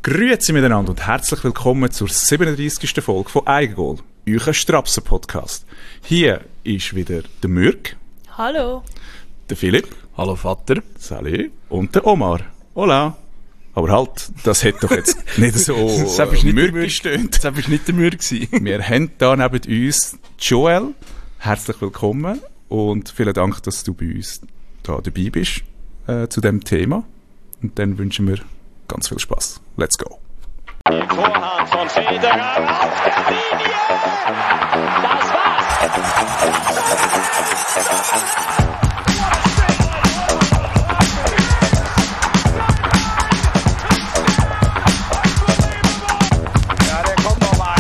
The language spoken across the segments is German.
Grüezi miteinander und herzlich willkommen zur 37. Folge von Eigengoal, euer Strapsen-Podcast. Hier ist wieder der Mürk. Hallo. Der Philipp. Hallo Vater. Salut. Und der Omar. Hola. Aber halt, das hat doch jetzt nicht so Mürk gestöhnt. Das war nicht der Mürk. Wir haben hier neben uns Joel. Herzlich willkommen und vielen Dank, dass du bei uns da dabei bist zu diesem Thema. Und dann wünschen wir ganz viel Spaß. Let's go. Vorhand von Federer auf der Linie. Das war's. Ja, der kommt nochmal.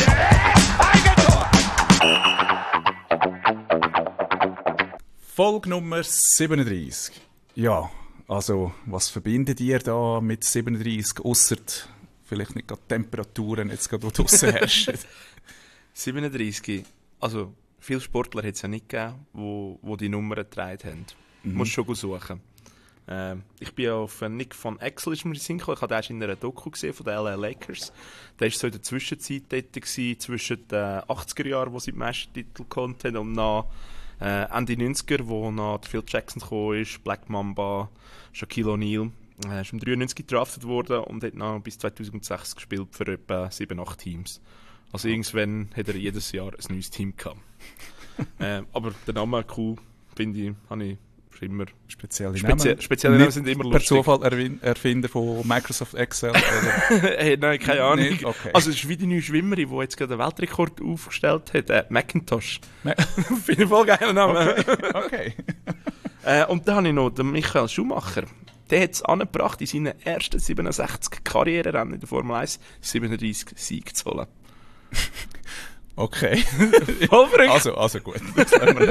Eigentor. Folge Nummer 37. Ja, also was verbindet ihr da mit 37, ausser vielleicht nicht gerade Temperaturen, jetzt gerade, wo draussen herrschen? 37. Also, viele Sportler hat es ja nicht gegeben, wo die Nummern getragen haben. Musst schon suchen. Ich bin auf Nick von Exel ist mir gekommen. Ich habe den erst in einer Doku gesehen von den LA Lakers. Der war so in der Zwischenzeit dort gewesen, zwischen den 80er Jahren, wo sie die Meistertitel konnten, und nach Ende 90er, wo nach Phil Jackson gekommen ist, Black Mamba, Shaquille O'Neal. Er ist im 93 gedraftet worden und hat noch bis 2006 gespielt für etwa 7-8 Teams. Also irgendwann hat er jedes Jahr ein neues Team gehabt. Aber der Name cool, finde ich, habe ich immer. Spezielle Namen sind immer lustig. Per Zufall Erfinder von Microsoft Excel? Hey, nein, keine Ahnung. Nicht? Okay. Also es ist wie die neue Schwimmerin, die jetzt gerade den Weltrekord aufgestellt hat, Macintosh. Finde ich voll geiler Name. Okay. Und dann habe ich noch den Michael Schumacher. Der hat es angebracht, in seinen ersten 67 Karriererennen in der Formel 1 37 Siege zu holen. Okay. Voll verrückt. Also gut. Das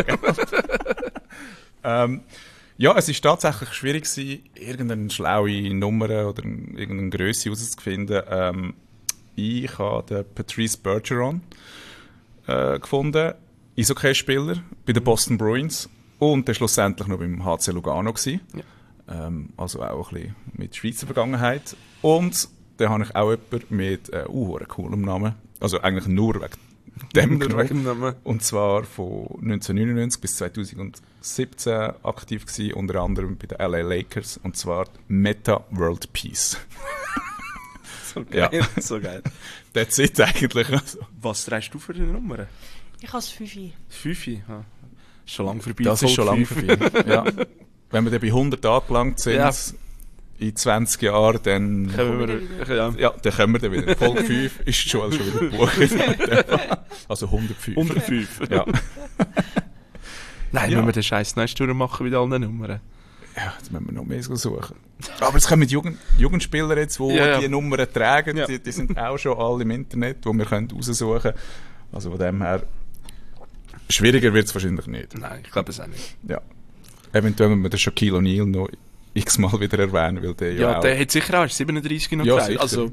ja, es war tatsächlich schwierig gewesen, irgendeine schlaue Nummer oder irgendeine Grösse herauszufinden. Ich habe den Patrice Bergeron gefunden, Eishockey-Spieler bei den Boston Bruins und der schlussendlich noch beim HC Lugano gewesen. Ja. Also auch ein bisschen mit Schweizer Vergangenheit. Und dann habe ich auch jemanden mit coolem Namen. Also eigentlich nur wegen dem genommen. Und zwar von 1999 bis 2017 aktiv gewesen, unter anderem bei den LA Lakers. Und zwar Meta World Peace. So geil. Ja. So geil. That's it eigentlich. Also. Was trägst du für die Nummer? Ich habe es 5. 5? Ja. Ist schon lange vorbei. Das ist schon lange vorbei. Ja. Wenn wir dann bei 100 angelangt sind, ja, in 20 Jahren, dann können wir dann wieder. Folge 5 ist schon wieder gebucht. Also 105. 105. Ja. Nein, ja, wenn wir den Scheiß nächste Tour machen mit allen Nummern. Ja, jetzt müssen wir noch mehr suchen. Aber es kommen Jugendspieler jetzt, die die Nummern tragen, die sind auch schon alle im Internet, wo wir raussuchen können. Also von dem her, schwieriger wird es wahrscheinlich nicht. Nein, ich glaube es auch nicht. Ja. Eventuell müssen wir den Shaquille O'Neal noch x-mal wieder erwähnen, weil der ja auch... der hat sicher auch 37 noch gesagt. Also.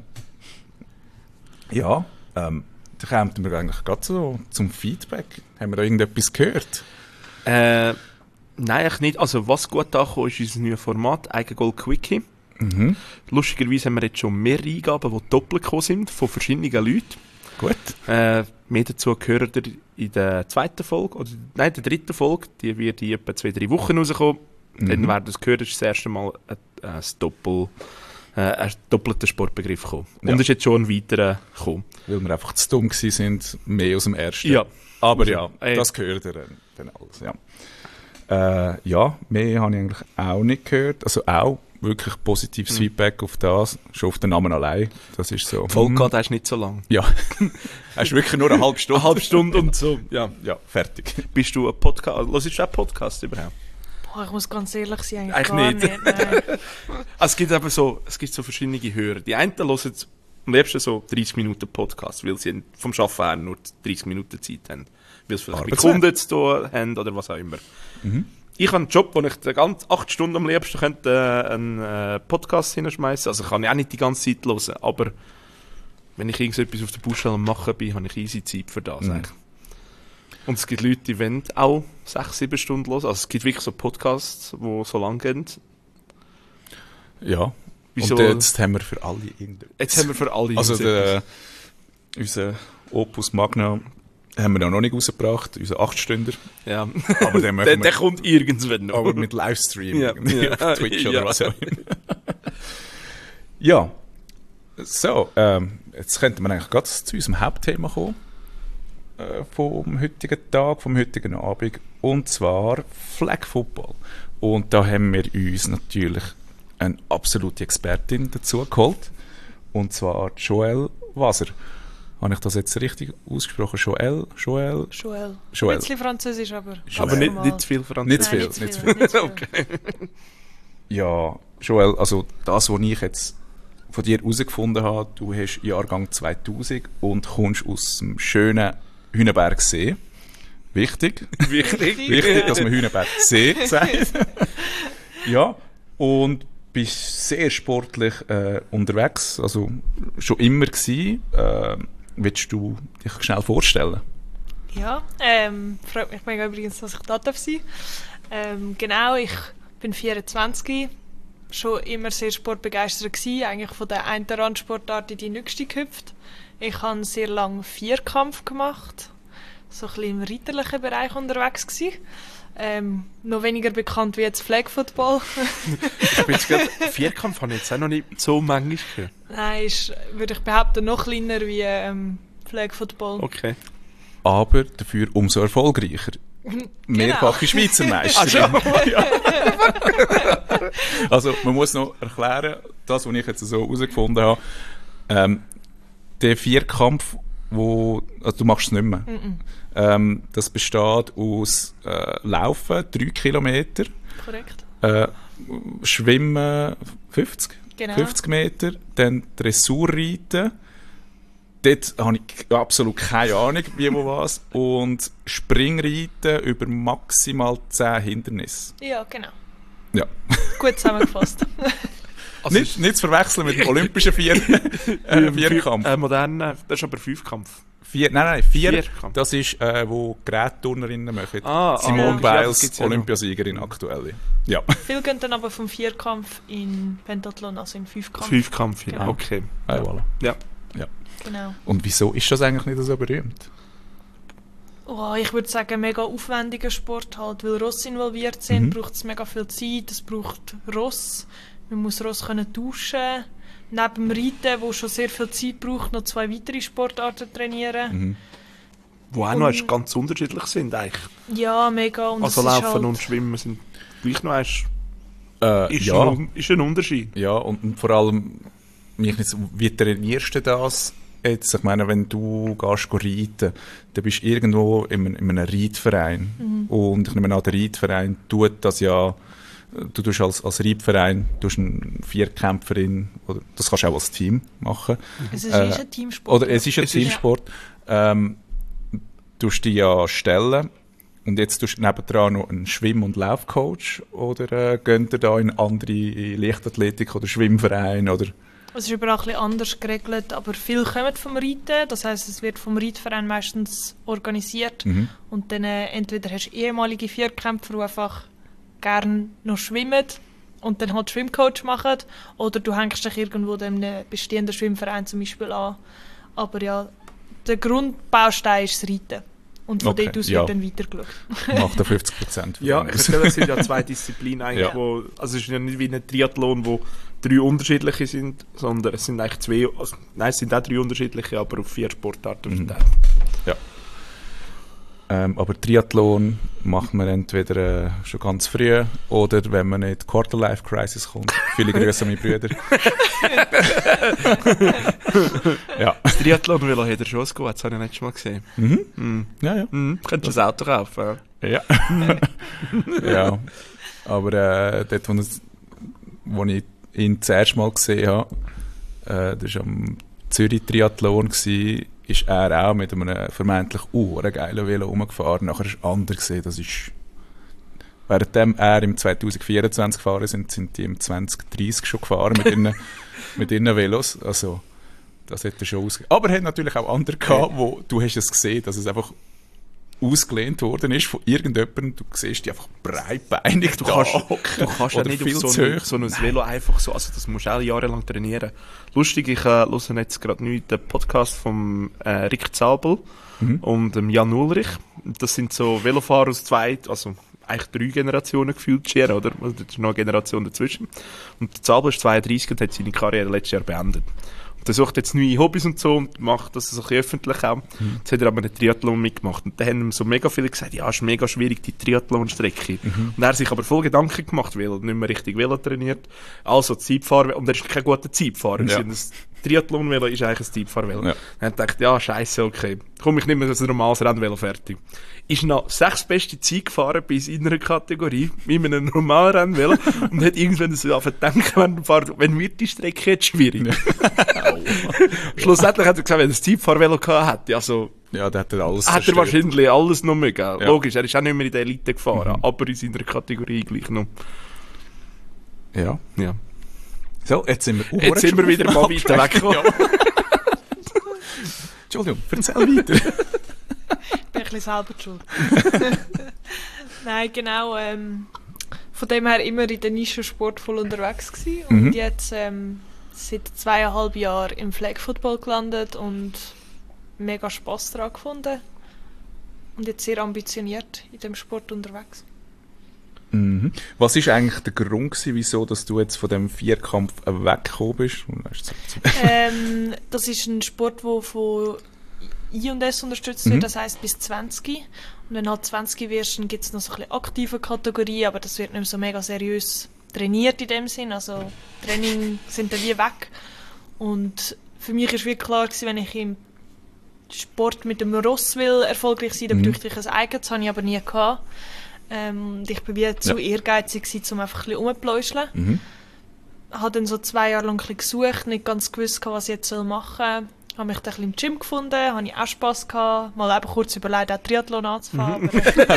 Ja, da kommen wir eigentlich gerade so zum Feedback. Haben wir da irgendetwas gehört? Nein, eigentlich nicht. Also was gut angekommen ist unser neues Format, Eigengoal Quickie. Mhm. Lustigerweise haben wir jetzt schon mehr Eingaben, die doppelt gekommen sind, von verschiedenen Leuten. Gut. Mehr dazu gehört ihr in der zweiten Folge, oder nein, der dritten Folge, die wird in etwa 2-3 Wochen rauskommen. Dann werden das gehört, ist das erste Mal ein doppelter Sportbegriff gekommen. Ja. Und es ist jetzt schon ein weiterer gekommen. Weil wir einfach zu dumm waren, mehr aus dem ersten. Ja. Aber ja, das gehört ihr dann alles. Ja. Ja, mehr habe ich eigentlich auch nicht gehört. Also auch wirklich positives Feedback auf das, schon auf den Namen allein. Das ist so. Die Folge geht erst nicht so lang. Ja. Hast wirklich nur eine halbe Stunde. Eine halbe Stunde und so. Ja, fertig. Bist du ein Podcast? Hörst du auch Podcast überhaupt? Boah, ich muss ganz ehrlich sein, eigentlich gar nicht. Also es gibt so verschiedene Hörer. Die einen hören am liebsten so 30 Minuten Podcast, weil sie vom Arbeiten her nur 30 Minuten Zeit haben. Weil sie vielleicht mit Kunden zu tun haben oder was auch immer. Mhm. Ich habe einen Job, wo ich die ganze 8 Stunden am liebsten könnte, einen Podcast hinschmeißen. Also kann ich auch nicht die ganze Zeit hören, aber wenn ich irgendetwas auf der Baustelle am machen bin, habe ich easy Zeit für das. Mhm. Und es gibt Leute, die wollen auch 6-7 Stunden hören. Also es gibt wirklich so Podcasts, die so lang gehen. Ja, Wieso? Und jetzt haben wir für alle irgendetwas. Jetzt haben wir für alle Also etwas. unser Opus Magna haben wir noch nicht rausgebracht, unser 8-Stünder. Ja. Aber den der machen wir, kommt irgendwann noch. aber mit Livestream Ja. irgendwie Ja. auf Twitch oder Ja. was auch immer. Ja, so, jetzt könnten wir eigentlich gerade zu unserem Hauptthema kommen. Vom heutigen Tag, vom heutigen Abend. Und zwar Flag Football. Und da haben wir uns natürlich eine absolute Expertin dazu geholt. Und zwar Joelle Waser. Habe ich das jetzt richtig ausgesprochen? Joelle? Joel. Joel. Ein bisschen Französisch, aber... Aber ganz nicht, normal. nicht zu viel Französisch. Nicht zu viel, Nicht zu viel. Okay. Ja, Joelle, also das, was ich jetzt von dir herausgefunden habe, du hast Jahrgang 2000 und kommst aus dem schönen Hühnenbergsee. Wichtig. Wichtig, dass man Hühnenbergsee sagt. Ja, und bist sehr sportlich unterwegs, also schon immer gewesen. Willst du dich schnell vorstellen? Ja, freut mich mega übrigens, dass ich da darf sein. Genau, ich bin 24, schon immer sehr sportbegeistert gewesen, eigentlich von der einen Randsportart in die nächste gehüpft. Ich habe sehr lange Vierkampf gemacht, so ein bisschen im reiterlichen Bereich unterwegs gewesen. Noch weniger bekannt wie jetzt Flag Football. Ich bin jetzt gerade... Vierkampf habe ich jetzt auch noch nicht so manchmal gehört. Nein, ist, würde ich behaupten, noch kleiner wie Flag Football. Okay. Aber dafür umso erfolgreicher. Mehrfache Schweizer Meisterin. Ja. Also man muss noch erklären, das, was ich jetzt so herausgefunden habe, der Vierkampf, also du machst es nicht mehr. Das besteht aus Laufen 3 Kilometer, Korrekt. Schwimmen 50, Genau. 50 Meter, dann Dressurreiten. Dort habe ich absolut keine Ahnung, wie wo was. Und Springreiten über maximal 10 Hindernisse. Ja, genau. Ja. Gut zusammengefasst. Also Nicht zu verwechseln mit dem olympischen Vierkampf. Modernen, das ist aber Fünfkampf. Nein, vier. Vierkampf. Das ist, wo Gerätturnerinnen machen. Ah, Simone ja, das Biles, gibt's ja noch. Olympiasiegerin aktuell. Ja. Viele gehen dann aber vom Vierkampf in Pentathlon, also in Fünfkampf. Fünfkampf, ja. Genau. Okay. Ah, voilà. Ja. Genau. Und wieso ist das eigentlich nicht so berühmt? Oh, ich würde sagen, mega aufwendiger Sport halt, weil Ross involviert sind, braucht es mega viel Zeit, es braucht Ross, man muss Ross können tauschen, neben dem Reiten, wo schon sehr viel Zeit braucht, noch 2 weitere Sportarten trainieren. Wo auch noch erst ganz unterschiedlich sind eigentlich. Ja, mega. Und Also es ist Laufen halt, und Schwimmen sind gleich noch erst, ist, Ja. ist ein Unterschied. Ja, und vor allem, wie trainierst du das jetzt? Ich meine, wenn du gehst reiten, dann bist du irgendwo in einem Reitverein. Und ich nehme an, der Reitverein tut das ja, du tust als Reitverein eine Vierkämpferin, oder das kannst du auch als Team machen. es ist ein Teamsport. Oder es ist ein Teamsport. Tust dich ja stellen. Und jetzt tust du nebendran noch einen Schwimm- und Laufcoach. Oder geht ihr da in andere Leichtathletik- oder Schwimmverein? Oder? Es ist überall ein bisschen anders geregelt, aber viel kommen vom Reiten. Das heisst, es wird vom Reitverein meistens organisiert. Und dann entweder hast du ehemalige Vierkämpfer, die einfach gerne noch schwimmen und dann halt Schwimmcoach machen. Oder du hängst dich irgendwo in einem bestehenden Schwimmverein zum Beispiel an. Aber ja, der Grundbaustein ist das Reiten. Und von Okay, dort aus ja. wird dann weitergeschaut. Macht da 50%. Ja, ich erzähle, es sind ja 2 Disziplinen eigentlich, Ja. also es ist ja nicht wie ein Triathlon, wo 3 unterschiedliche sind, sondern es sind eigentlich 2, also, nein, es sind auch 3 unterschiedliche, aber auf 4 Sportarten verteilt. Ja. Aber Triathlon macht man entweder schon ganz früh oder wenn man in die Quarter-Life-Crisis kommt. Viele Grüße an meine Brüder. Ja. Das Triathlon-Velo hat er schon gut, das habe ich letztes Mal gesehen. Ja, ja. Könntest du ein Auto kaufen? Ja. Ja. Aber dort, wo ich ihn das erste Mal gesehen habe, das war am Zürich-Triathlon, ist er auch mit einem vermeintlich geilen Velo rumgefahren. Nachher ist er anders gesehen. Das ist, währenddem er im 2024 gefahren sind die im 2030 schon gefahren mit ihren Velos. Also, das hätte er schon ausgegeben. Aber er hat natürlich auch andere gehabt, wo du hast es gesehen, dass es einfach ausgelehnt worden ist von irgendjemandem. Du siehst die einfach breitbeinig Du kannst ja nicht viel auf zu hoch. so ein Velo einfach so, also das musst du auch jahrelang trainieren. Lustig, ich höre jetzt gerade neu den Podcast vom Rick Zabel und Jan Ulrich. Das sind so Velofahrer aus also eigentlich 3 Generationen gefühlt, Schier, oder? Also, da ist noch eine Generation dazwischen. Und der Zabel ist 32 und hat seine Karriere letztes Jahr beendet. Der sucht jetzt neue Hobbys und so und macht das so ein bisschen öffentlich auch. Jetzt hat er aber einen Triathlon mitgemacht. Und da haben ihm so mega viele gesagt, ja, es ist mega schwierig, die Triathlon-Strecke. Und er hat sich aber voll Gedanken gemacht, weil er nicht mehr richtig Velo trainiert. Also Zeitfahrer, und er ist kein guter Zeitfahrer. Ja. Das Triathlon-Velo ist eigentlich ein Zeitfahrvelo. Ja. Dann hat er gedacht, ja, scheiße, okay. Komm, ich nehme das ein normales Rennvelo fertig. Ist noch 6 beste Zeit gefahren bei seiner Kategorie, mit einem normalen Rennvelo, und hat irgendwann so angefangen zu denken, wenn wird die Strecke jetzt schwierig? Schlussendlich hat er gesagt, wenn er ein Zeitfahrvelo gehabt hätte, also, Ja, der hat alles hat er zerstört. wahrscheinlich alles noch mögen. Ja. Logisch, er ist auch nicht mehr in der Elite gefahren, aber in seiner Kategorie gleich noch. Ja. Ja. So, jetzt sind wir, Jetzt sind wir wieder mal weiter weggekommen. Entschuldigung, erzähl weiter. Ich bin ein bisschen selber die schuld. Nein, genau. Von dem her immer in der Nischensport voll unterwegs gewesen. Und jetzt seit 2,5 Jahren im Flag Football gelandet und mega Spass daran gefunden. Und jetzt sehr ambitioniert in dem Sport unterwegs. Mhm. Was ist eigentlich der Grund gewesen, wieso dass du jetzt von dem Vierkampf weggekommen bist? Das ist ein Sport, der von I&S unterstützt wird, das heisst bis 20. Und wenn du halt 20 wirst, dann gibt es noch so ein bisschen aktive Kategorie, aber das wird nicht mehr so mega seriös trainiert in dem Sinn. Also Training sind dann wie weg. Und für mich war wirklich klar gewesen, wenn ich im Sport mit dem Ross will erfolgreich sein, dann bräuchte ich ein eigenes, das habe ich aber nie gehabt. Ich war wie zu ehrgeizig gewesen, um einfach ein bisschen rumzupläuscheln. Ich habe dann so 2 Jahre lang ein bisschen gesucht, nicht ganz gewusst, was ich jetzt machen soll. Ich habe mich dann ein bisschen im Gym gefunden, habe ich auch Spass gehabt. Mal eben kurz überlegt, auch Triathlon anzufahren.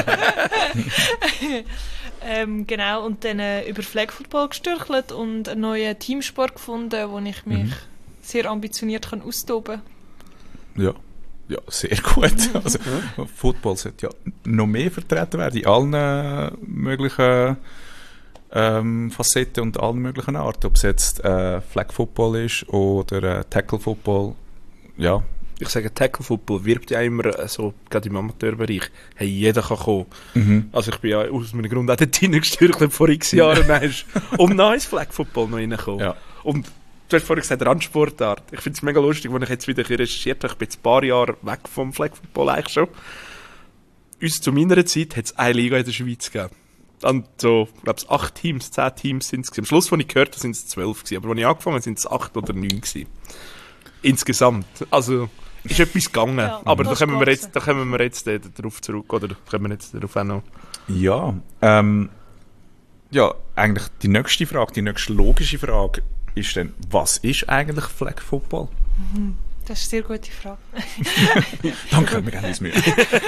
Genau, und dann über Flag Football gestürchelt und einen neuen Teamsport gefunden, wo ich mich sehr ambitioniert austoben kann. Ja. Ja, sehr gut. Also, Football sollte ja noch mehr vertreten werden, in allen möglichen Facetten und allen möglichen Arten. Ob es jetzt Flag Football ist oder Tackle Football. Ja. Ich sage, Tackle Football wirbt ja immer so, gerade im Amateurbereich, hey, jeder kann kommen. Also ich bin ja aus meinem Grund auch dort hineingestürchelt vor x Jahren, dann ist um neues Flag Football noch reingekommen. Ja. Und du hast vorhin gesagt, Randsportart. Ich finde es mega lustig, als ich jetzt wieder recherchiert habe. Ich bin jetzt ein paar Jahre weg vom Flag Football eigentlich schon. Uns zu meiner Zeit hat es eine Liga in der Schweiz gegeben. Und so, ich glaube, 8 Teams, 10 Teams sind es. Am Schluss, als ich gehört habe, sind es 12 gewesen. Aber als ich angefangen habe, sind es 8 oder 9 gewesen. Insgesamt. Also, ist etwas gegangen. Ja, aber da das kommen wir geht jetzt, darauf zurück. Oder kommen wir jetzt darauf auch noch. Ja. Ja, eigentlich die nächste Frage, die nächste logische Frage ist dann, was ist eigentlich Flag Football? Das ist eine sehr gute Frage. Danke, wir geben uns Mühe.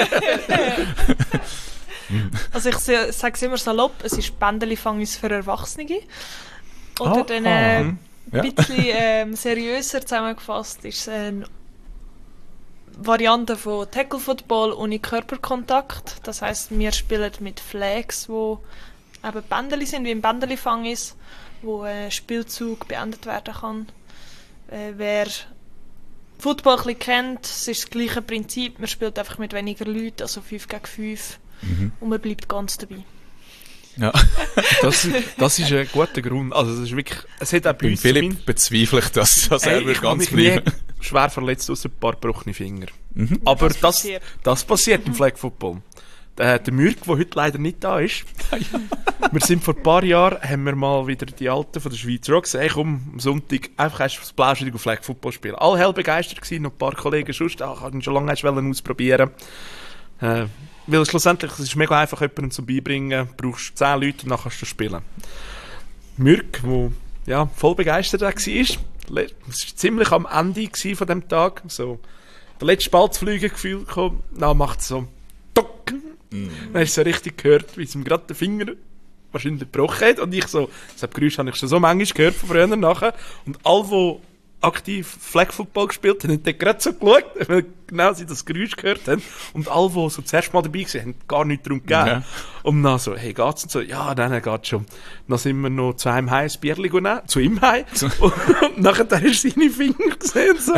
Also ich sage es immer salopp, es ist Bändeli-Fangis für Erwachsene. Oder dann ein bisschen seriöser zusammengefasst ist es eine Variante von Tackle Football ohne Körperkontakt. Das heisst, wir spielen mit Flags, die eben Bändeli sind, wie im Bändeli-Fangis, wo ein Spielzug beendet werden kann. Wer Football ein bisschen kennt, es ist das gleiche Prinzip. Man spielt einfach mit weniger Leuten, also 5 gegen 5. Und man bleibt ganz dabei. Ja. Das ist ein guter Grund. Also, das ist wirklich, es hat auch bei Beim uns Philipp bezweifle ich, dass er ich wird habe ganz mich nie bleiben. schwer verletzt, außer ein paar gebrochene Finger. Aber das passiert im Flag Football. Der Mürk, der heute leider nicht da ist. Wir sind vor ein paar Jahren, haben wir mal wieder die Alten von der Schweiz gesagt, hey, komm, am Sonntag einfach erst das Blauschildig auf Flag Football spielen. Alle hell begeistert gewesen, noch ein paar Kollegen sonst, ich wollte schon lange ausprobieren. Weil schlussendlich, es ist mega einfach, jemanden zu beibringen, du brauchst 10 Leute und dann kannst du spielen. Mürk, der voll begeistert war, es war ziemlich am Ende von dem Tag, so der letzte Ball zu fliegen gefühlt kam, dann macht es so Tuck. Dann hast du so richtig gehört, wie es ihm gerade den Finger wahrscheinlich gebrochen hat. Und ich so, das Geräusch habe ich schon so manchmal gehört von früher nachher. Und alle, die aktiv Flag Football gespielt haben, dann gerade so geschaut, weil genau sie das Geräusch gehört haben. Und alle, die so zuerst mal dabei waren, haben gar nichts darum gegeben. Ja. Und dann so, hey, geht's? Und so, ja, dann geht's schon. Dann sind wir noch zu einem Heim ein Bierli genommen, zu ihm heim. Und nachher hast du seine Finger gesehen. So.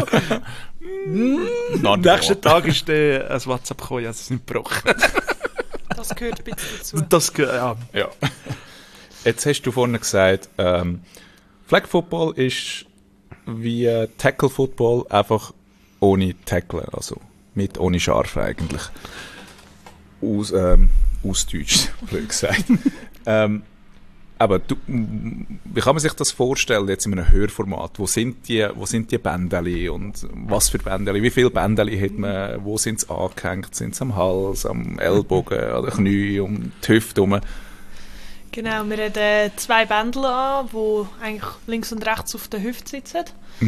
Am nächsten Tag ist dann ein WhatsApp gekommen, ja, es ist nicht gebrochen. Das gehört ein bisschen dazu. Das, ja. Ja. Jetzt hast du vorhin gesagt, Flag Football ist wie Tackle Football, einfach ohne Tackle, also ohne Scharf eigentlich. Aus Deutsch, blöd gesagt. Aber wie kann man sich das vorstellen, jetzt in einem Hörformat? Wo sind die Bändeli und was für Bändeli? Wie viele Bändeli hat man? Wo sind sie angehängt? Sind sie am Hals, am Ellbogen, an den Knien, um die Hüfte herum? Genau, wir haben 2 Bändel an, die eigentlich links und rechts auf der Hüfte sitzen.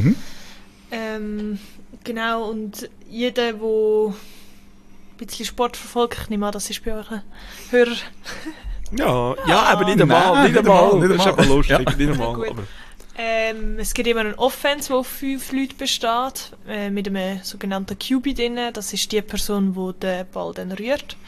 Genau, und jeder, der ein bisschen Sport verfolgt, ich nehme an, das ist bei euch ein Hörer. Ja, aber nicht einmal. Nicht einmal. Das ist aber lustig. Ja. Nicht einmal. Gut. Aber Es gibt immer eine Offense, die auf 5 Leute besteht, mit einem sogenannten QB drin. Das ist die Person, die den Ball dann rührt.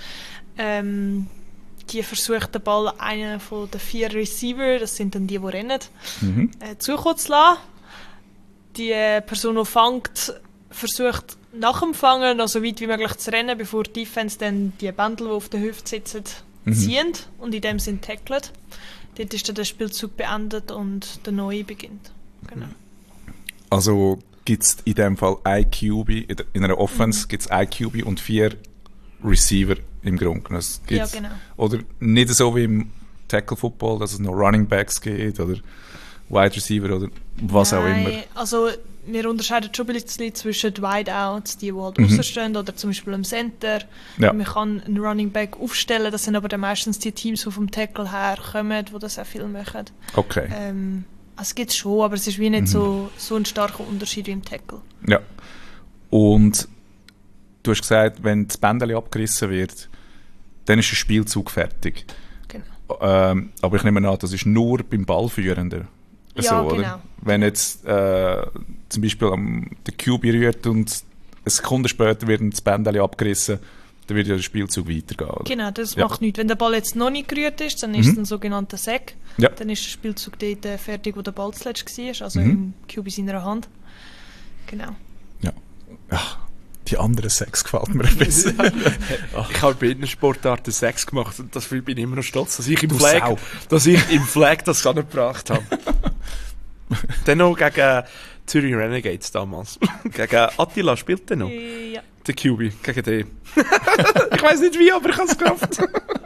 Die versucht, den Ball einen von den 4 Receiver, das sind dann die rennen, zukommen zu lassen. Die Person, die fängt, versucht nach dem Fangen noch so weit wie möglich zu rennen, bevor die Defense dann die Bändel, die auf der Hüfte sitzen, ziehen und in dem Sinn tackelt. Dort ist dann der Spielzug beendet und der neue beginnt. Genau. Also gibt es in dem Fall ein QB, in einer Offense gibt es ein QB und 4 Receiver im Grunde. Ja, genau. Oder nicht so wie im Tackle Football, dass es noch Running Backs gibt oder Wide Receiver oder was auch immer. Also wir unterscheiden schon ein bisschen zwischen Wideouts, die halt aussen stehen, oder zum Beispiel im Center. Ja. Man kann einen Running Back aufstellen, das sind aber dann meistens die Teams, die vom Tackle herkommen, die das auch viel machen. Okay. Es gibt es schon, aber es ist wie nicht so ein starker Unterschied wie im Tackle. Ja. Und du hast gesagt, wenn das Bändeli abgerissen wird, dann ist der Spielzug fertig. Genau. Aber ich nehme an, das ist nur beim Ballführenden. Ja, so, genau. Oder? Wenn jetzt zum Beispiel der QB rührt und eine Sekunde später wird das Bändeli abgerissen, dann wird ja der Spielzug weitergehen. Oder? Genau, das Ja. macht nichts. Wenn der Ball jetzt noch nicht gerührt ist, dann ist es ein sogenannter Sack. Ja. Dann ist der Spielzug dort fertig, wo der Ball zuletzt war, also im QB seiner Hand. Genau. Ja. Ach, die anderen 6 gefällt mir ein bisschen. ich habe bei einer Sportarten 6 gemacht und dafür bin ich immer noch stolz, dass ich im Du Flag, Sau. das angebracht habe. Dann noch gegen Zürich Renegades damals. Gegen Attila spielt er noch. Ja. Der QB, gegen den. Ich weiß nicht wie, aber ich habe es geschafft.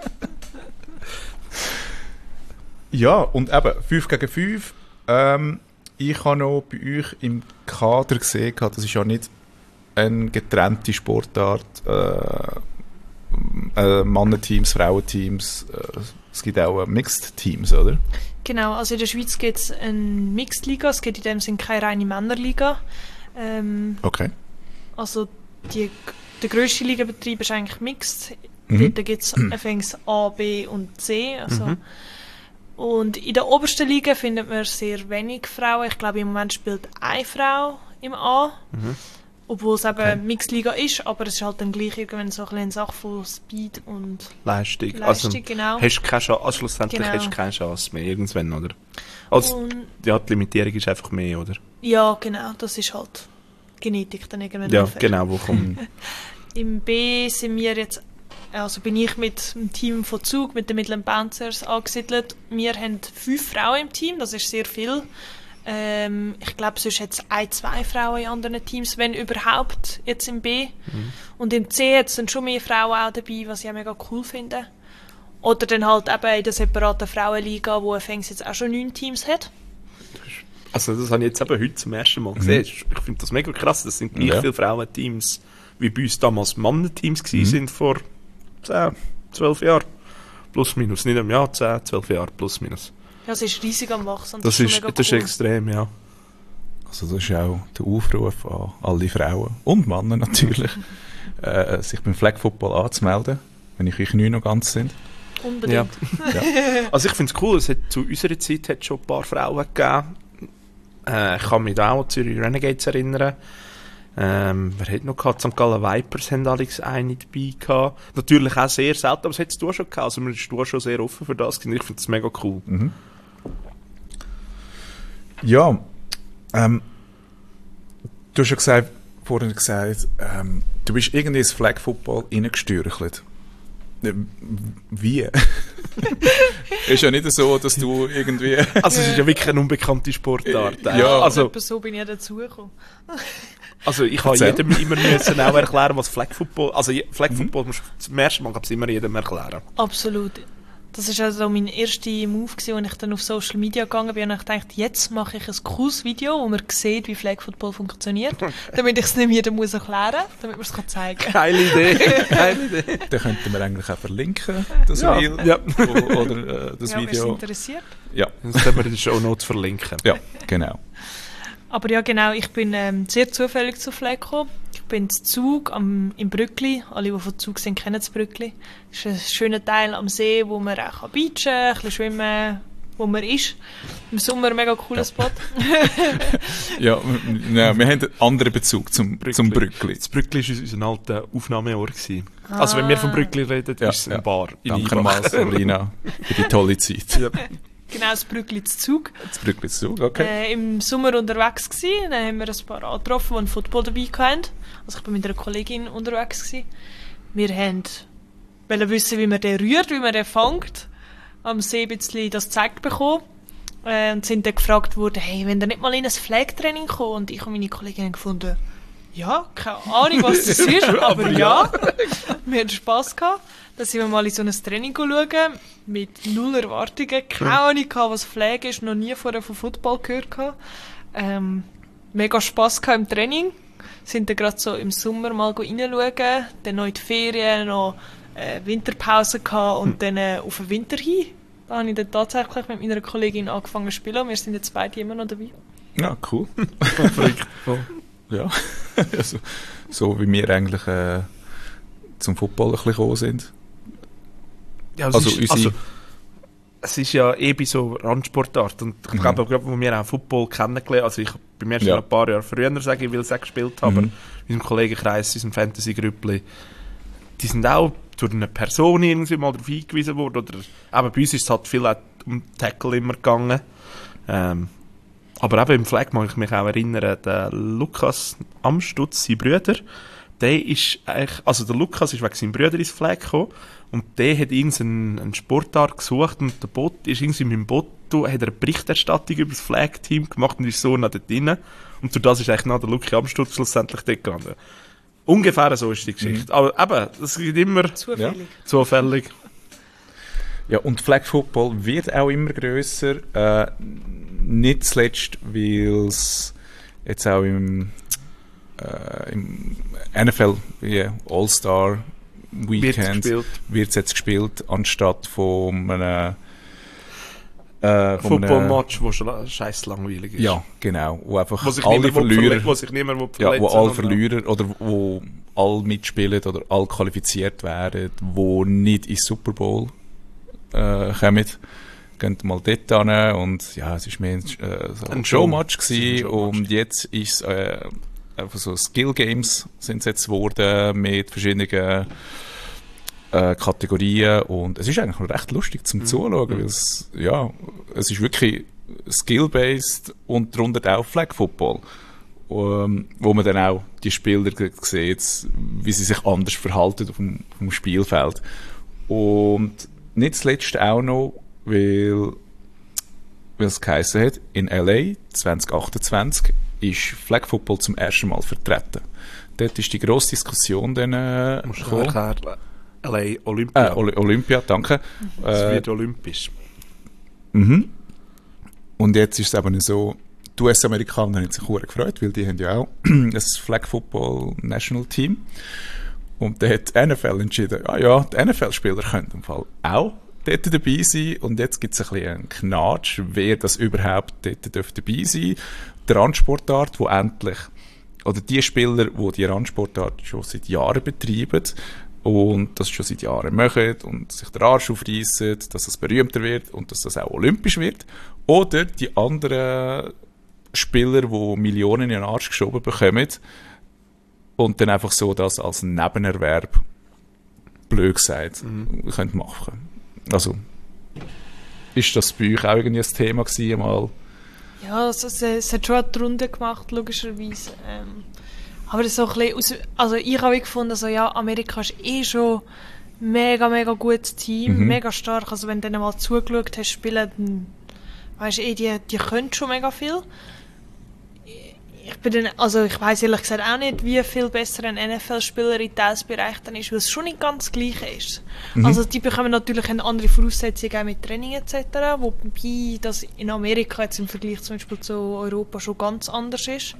Ja, und eben 5 gegen 5. Ich habe noch bei euch im Kader gesehen, das ist ja nicht eine getrennte Sportart. Mannenteams, Frauenteams. Es gibt auch Mixed Teams, oder? Genau, also in der Schweiz gibt es eine Mixed-Liga, es gibt in dem Sinne keine reine Männerliga. Okay. Also der grösste Ligabetrieb ist eigentlich Mixed. Dort gibt es anfangs A, B und C. Also. Und in der obersten Liga findet man sehr wenig Frauen. Ich glaube, im Moment spielt eine Frau im A. Obwohl es eben Mixed-Liga ist, aber es ist halt dann gleich irgendwann so eine Sache von Speed und Leistung. genau. Hast du keine Chance, also schlussendlich Genau. hast du keine Chance mehr, irgendwann, oder? Also, Und, ja, die Limitierung ist einfach mehr, oder? ja, genau, das ist halt Genetik dann irgendwann. Ja, unfair. genau, wo kommt. Im B sind wir jetzt, also bin ich mit dem Team von Zug, mit den Midland Panthers angesiedelt. Wir haben 5 Frauen im Team, das ist sehr viel. Ich glaube, sonst hat es 1-2 Frauen in anderen Teams, wenn überhaupt, jetzt im B. Und im C hat es dann schon mehr Frauen auch dabei, was ich auch mega cool finde. Oder dann halt eben in der separaten Frauenliga, wo Fängs jetzt auch schon 9 Teams hat. Also das habe ich jetzt eben heute zum ersten Mal gesehen. Ich finde das mega krass. Das sind gleich viele Frauenteams, wie bei uns damals Mannenteams sind vor 10, 12 Jahren. Plus, minus. Nicht im Jahr, 10, 12 Jahre, plus, minus. Ja, es ist riesig am Wachsen. und Das schon ist, mega das ist cool. extrem, ja. Also das ist auch der Aufruf an alle Frauen und Männer natürlich, sich beim Flag Football anzumelden, wenn ich euch 9 noch ganz sind. Unbedingt. Also ich finde es cool, es hat, zu unserer Zeit hat schon ein paar Frauen gegeben. Ich kann mich da auch an Zürich Renegades erinnern. Wer hat noch gehabt? St. Gallen Vipers haben allerdings eine dabei gehabt. Natürlich auch sehr selten, aber das hättest du schon gehabt. Also man ist schon sehr offen für das. Ich finde das mega cool. Mhm. Ja, du hast ja vorhin gesagt, du bist irgendwie ins Flag Football reingestürchelt. Wie? Ist ja nicht so, dass du irgendwie... Also es ist ja wirklich eine unbekannte Sportart. Ja. Also so bin ich dazugekommen. Also ich habe jedem immer müssen auch erklären, was Flag Football... Also Flag Football musst du zum ersten Mal immer jedem erklären. Absolut. Das war also mein erster Move, als ich dann auf Social Media gegangen bin und ich dachte, jetzt mache ich ein cooles Video, wo man sieht, wie Flag Football funktioniert, damit ich es nicht jedem muss erklären muss, damit man es zeigen kann. Geile Idee, geile Idee. Den könnten wir eigentlich auch verlinken, das Reel. Ja. Oder das ja, Video. wer interessiert. Ja. Das können wir in den Shownotes verlinken. Ja, genau. Aber ja, genau, ich bin sehr zufällig zu Flag gekommen. Ich bin zu Zug im Brückli. Alle, die von Zug sind, kennen das Brückli. Das ist ein schöner Teil am See, wo man auch beachen kann, ein bisschen schwimmen, wo man ist. Im Sommer ein mega cooler Spot. Ja, wir haben einen anderen Bezug zum Brückli. Das Brückli war unser alter Aufnahmeort. Also wenn wir vom Brückli reden, ist es ein Bar. Danke nochmal, Sabrina, für die tolle Zeit. Ja. Genau, das Brückli zu Zug. Das Brückli zu Zug, okay. Im Sommer unterwegs gewesen. Dann haben wir ein paar angetroffen, die einen Football dabei hatten. Also ich war mit einer Kollegin unterwegs gewesen. Wir wollten wissen, wie man den rührt, wie man den fängt. Am See ein bisschen das gezeigt bekommen. Und sind dann gefragt worden, hey, wenn ihr nicht mal in ein Flag-Training kommt? Und ich und meine Kollegin haben gefunden, ja, keine Ahnung, was das ist, aber ja. Wir hatten Spass gehabt. Dann sind wir mal in so ein Training schauen, mit null Erwartungen. Keine Ahnung, was Flag ist, noch nie vorher von Football gehört. Mega Spass gehabt im Training. Sind dann gerade so im Sommer mal reinschauen, dann noch in die Ferien, noch Winterpause gehabt und dann auf den Winter hin. Da habe ich dann tatsächlich mit meiner Kollegin angefangen zu spielen und wir sind jetzt beide immer noch dabei. Ja, cool. Ja, also, so wie wir eigentlich zum Football ein bisschen gekommen sind. Ja, es ist ja bei so Randsportart und ich glaube, gerade wo wir auch Football kennengelernt, also ich bei mir schon ein paar Jahre früher sagen, weil ich es auch gespielt habe, aber in unserem Kollegenkreis, in unserem Fantasy-Grüppli, die sind auch durch eine Person irgendwie mal darauf hingewiesen worden, oder eben bei uns ist es halt viel auch um Tackle immer gegangen. Aber eben im Flag mag ich mich auch erinnern, der Lukas Amstutz, sein Bruder, der ist eigentlich, also der Lukas ist wegen seinem Bruder ins Flag gekommen und der hat irgendeinen Sportart gesucht und der Bot ist irgendwie mit dem Bot, hat er eine Berichterstattung über das Flag-Team gemacht und ist so nach dort rein. Und durch das ist eigentlich nach der Lukas Amstutz schlussendlich dort gegangen. Ungefähr so ist die Geschichte. Aber eben, das geht immer zufällig. Ja, und Flag Football wird auch immer grösser. Nicht zuletzt, weil es jetzt auch im NFL wie All-Star Weekend wird es jetzt gespielt, anstatt von einem Football-Match, wo schon scheiß langweilig ist. Ja, genau. Wo einfach wo sich alle Verlierer, wo sich niemand wo alle Verlierer oder wo alle mitspielen oder alle qualifiziert werden, wo nicht ins Super Bowl kommen. Gehen mal dort hin und ja, es war mehr so ein Showmatch gewesen und jetzt ist einfach so Skill Games sind jetzt geworden mit verschiedenen Kategorien und es ist eigentlich noch recht lustig zum Zuschauen, weil es ist wirklich skill-based und darunter auch Flag Football, wo man dann auch die Spieler sieht, wie sie sich anders verhalten auf dem Spielfeld. Und nicht zuletzt auch noch, weil es geheißen hat, in LA 2028 ist Flag Football zum ersten Mal vertreten. Dort ist die grosse Diskussion dann erklären. LA Olympia. Olympia, danke. Es wird olympisch. Und jetzt ist es eben so, die US-Amerikaner haben sich sehr gefreut, weil die haben ja auch das Flag Football National Team. Und dann hat die NFL entschieden, die NFL-Spieler können im Fall auch dort dabei sein. Und jetzt gibt es ein bisschen einen Knatsch, wer das überhaupt dort dabei sein darf. Die Randsportart, wo endlich, oder die Spieler, die die Randsportart schon seit Jahren betreiben und das schon seit Jahren machen und sich den Arsch aufreissen, dass es berühmter wird und dass das auch olympisch wird. Oder die anderen Spieler, die Millionen in den Arsch geschoben bekommen und dann einfach so das als Nebenerwerb, blöd gesagt, könnt machen. Also, ist das bei euch auch irgendwie ein Thema gewesen, mal? Ja, es hat schon die Runde gemacht, logischerweise. Aber das so ein bisschen also ich habe gefunden, so, ja, Amerika ist schon mega, mega gutes Team, mega stark. Also wenn du dann mal zugeschaut hast, spielen, dann weisst du, die können schon mega viel. Ich weiss ehrlich gesagt auch nicht, wie viel besser ein NFL-Spieler in diesem Bereich dann ist, weil es schon nicht ganz das Gleiche ist. Also die bekommen natürlich eine andere Voraussetzung auch mit Training etc., wobei das in Amerika jetzt im Vergleich zum Beispiel zu Europa schon ganz anders ist.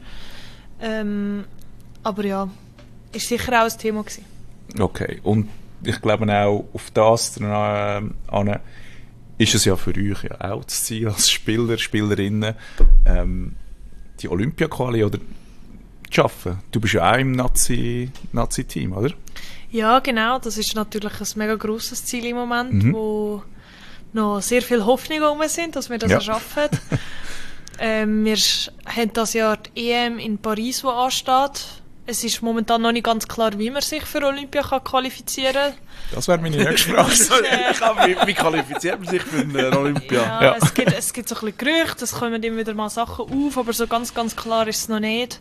Aber ja, ist sicher auch ein Thema gewesen. Okay, und ich glaube auch auf das an ist es ja für euch ja auch das Ziel als Spieler, Spielerinnen, die Olympia-Quali oder zu schaffen. Du bist ja auch im Nazi-Team, oder? Ja, genau. Das ist natürlich ein mega grosses Ziel im Moment, wo noch sehr viele Hoffnungen rum sind, dass wir das schaffen. Wir haben das Jahr die EM in Paris, die ansteht. Es ist momentan noch nicht ganz klar, wie man sich für Olympia qualifizieren kann. Das wäre meine nächste Frage. Wie qualifiziert man sich für eine Olympia? Ja. Es gibt so ein bisschen Gerüchte, es kommen immer wieder mal Sachen auf, aber so ganz, ganz klar ist es noch nicht.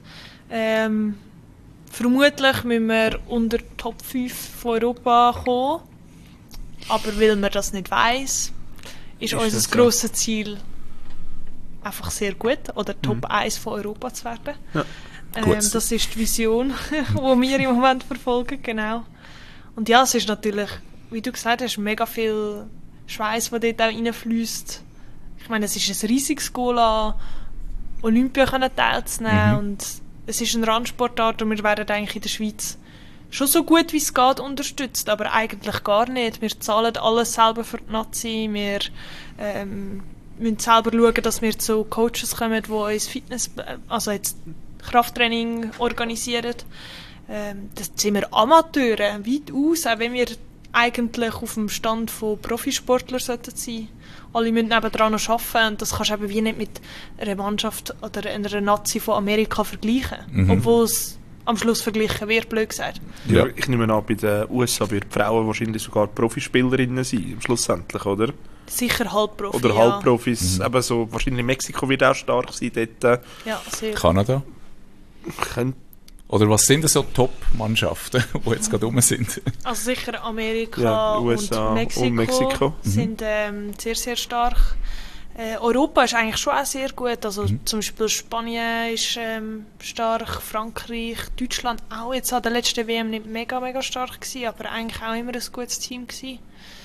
Vermutlich müssen wir unter die Top 5 von Europa kommen. Aber weil man das nicht weiss, ist unser grosses Ziel einfach sehr gut, oder Top 1 von Europa zu werden. Ja. Das ist die Vision, die wir im Moment verfolgen, genau. Und ja, es ist natürlich, wie du gesagt hast, mega viel Schweiß, der dort auch reinfließt. Ich meine, es ist ein riesiges Goal an Olympia teilzunehmen und es ist eine Randsportart und wir werden eigentlich in der Schweiz schon so gut wie es geht unterstützt, aber eigentlich gar nicht. Wir zahlen alles selber für die Nazi, wir müssen selber schauen, dass wir zu Coaches kommen, die uns also jetzt Krafttraining organisieren. Das sind wir Amateure, weit aus, auch wenn wir eigentlich auf dem Stand von Profisportlern sollten sein. Alle müssen nebendran noch arbeiten und das kannst du eben wie nicht mit einer Mannschaft oder einer Nazi von Amerika vergleichen. Obwohl es am Schluss verglichen wird, blöd gesagt. Ja. Ich nehme an, bei den USA würden die Frauen wahrscheinlich sogar Profispielerinnen sein, schlussendlich, oder? Sicher Halbprofi, oder Halbprofis. Eben so, wahrscheinlich Mexiko wird auch stark sein dort. Ja, sehr. Kanada? Oder was sind denn so Top-Mannschaften, die jetzt gerade rum sind? Also sicher Amerika ja, USA und Mexiko sind sehr, sehr stark. Europa ist eigentlich schon auch sehr gut. Also zum Beispiel Spanien ist stark, Frankreich, Deutschland auch jetzt an der letzten WM nicht mega, mega stark gewesen, aber eigentlich auch immer ein gutes Team gewesen.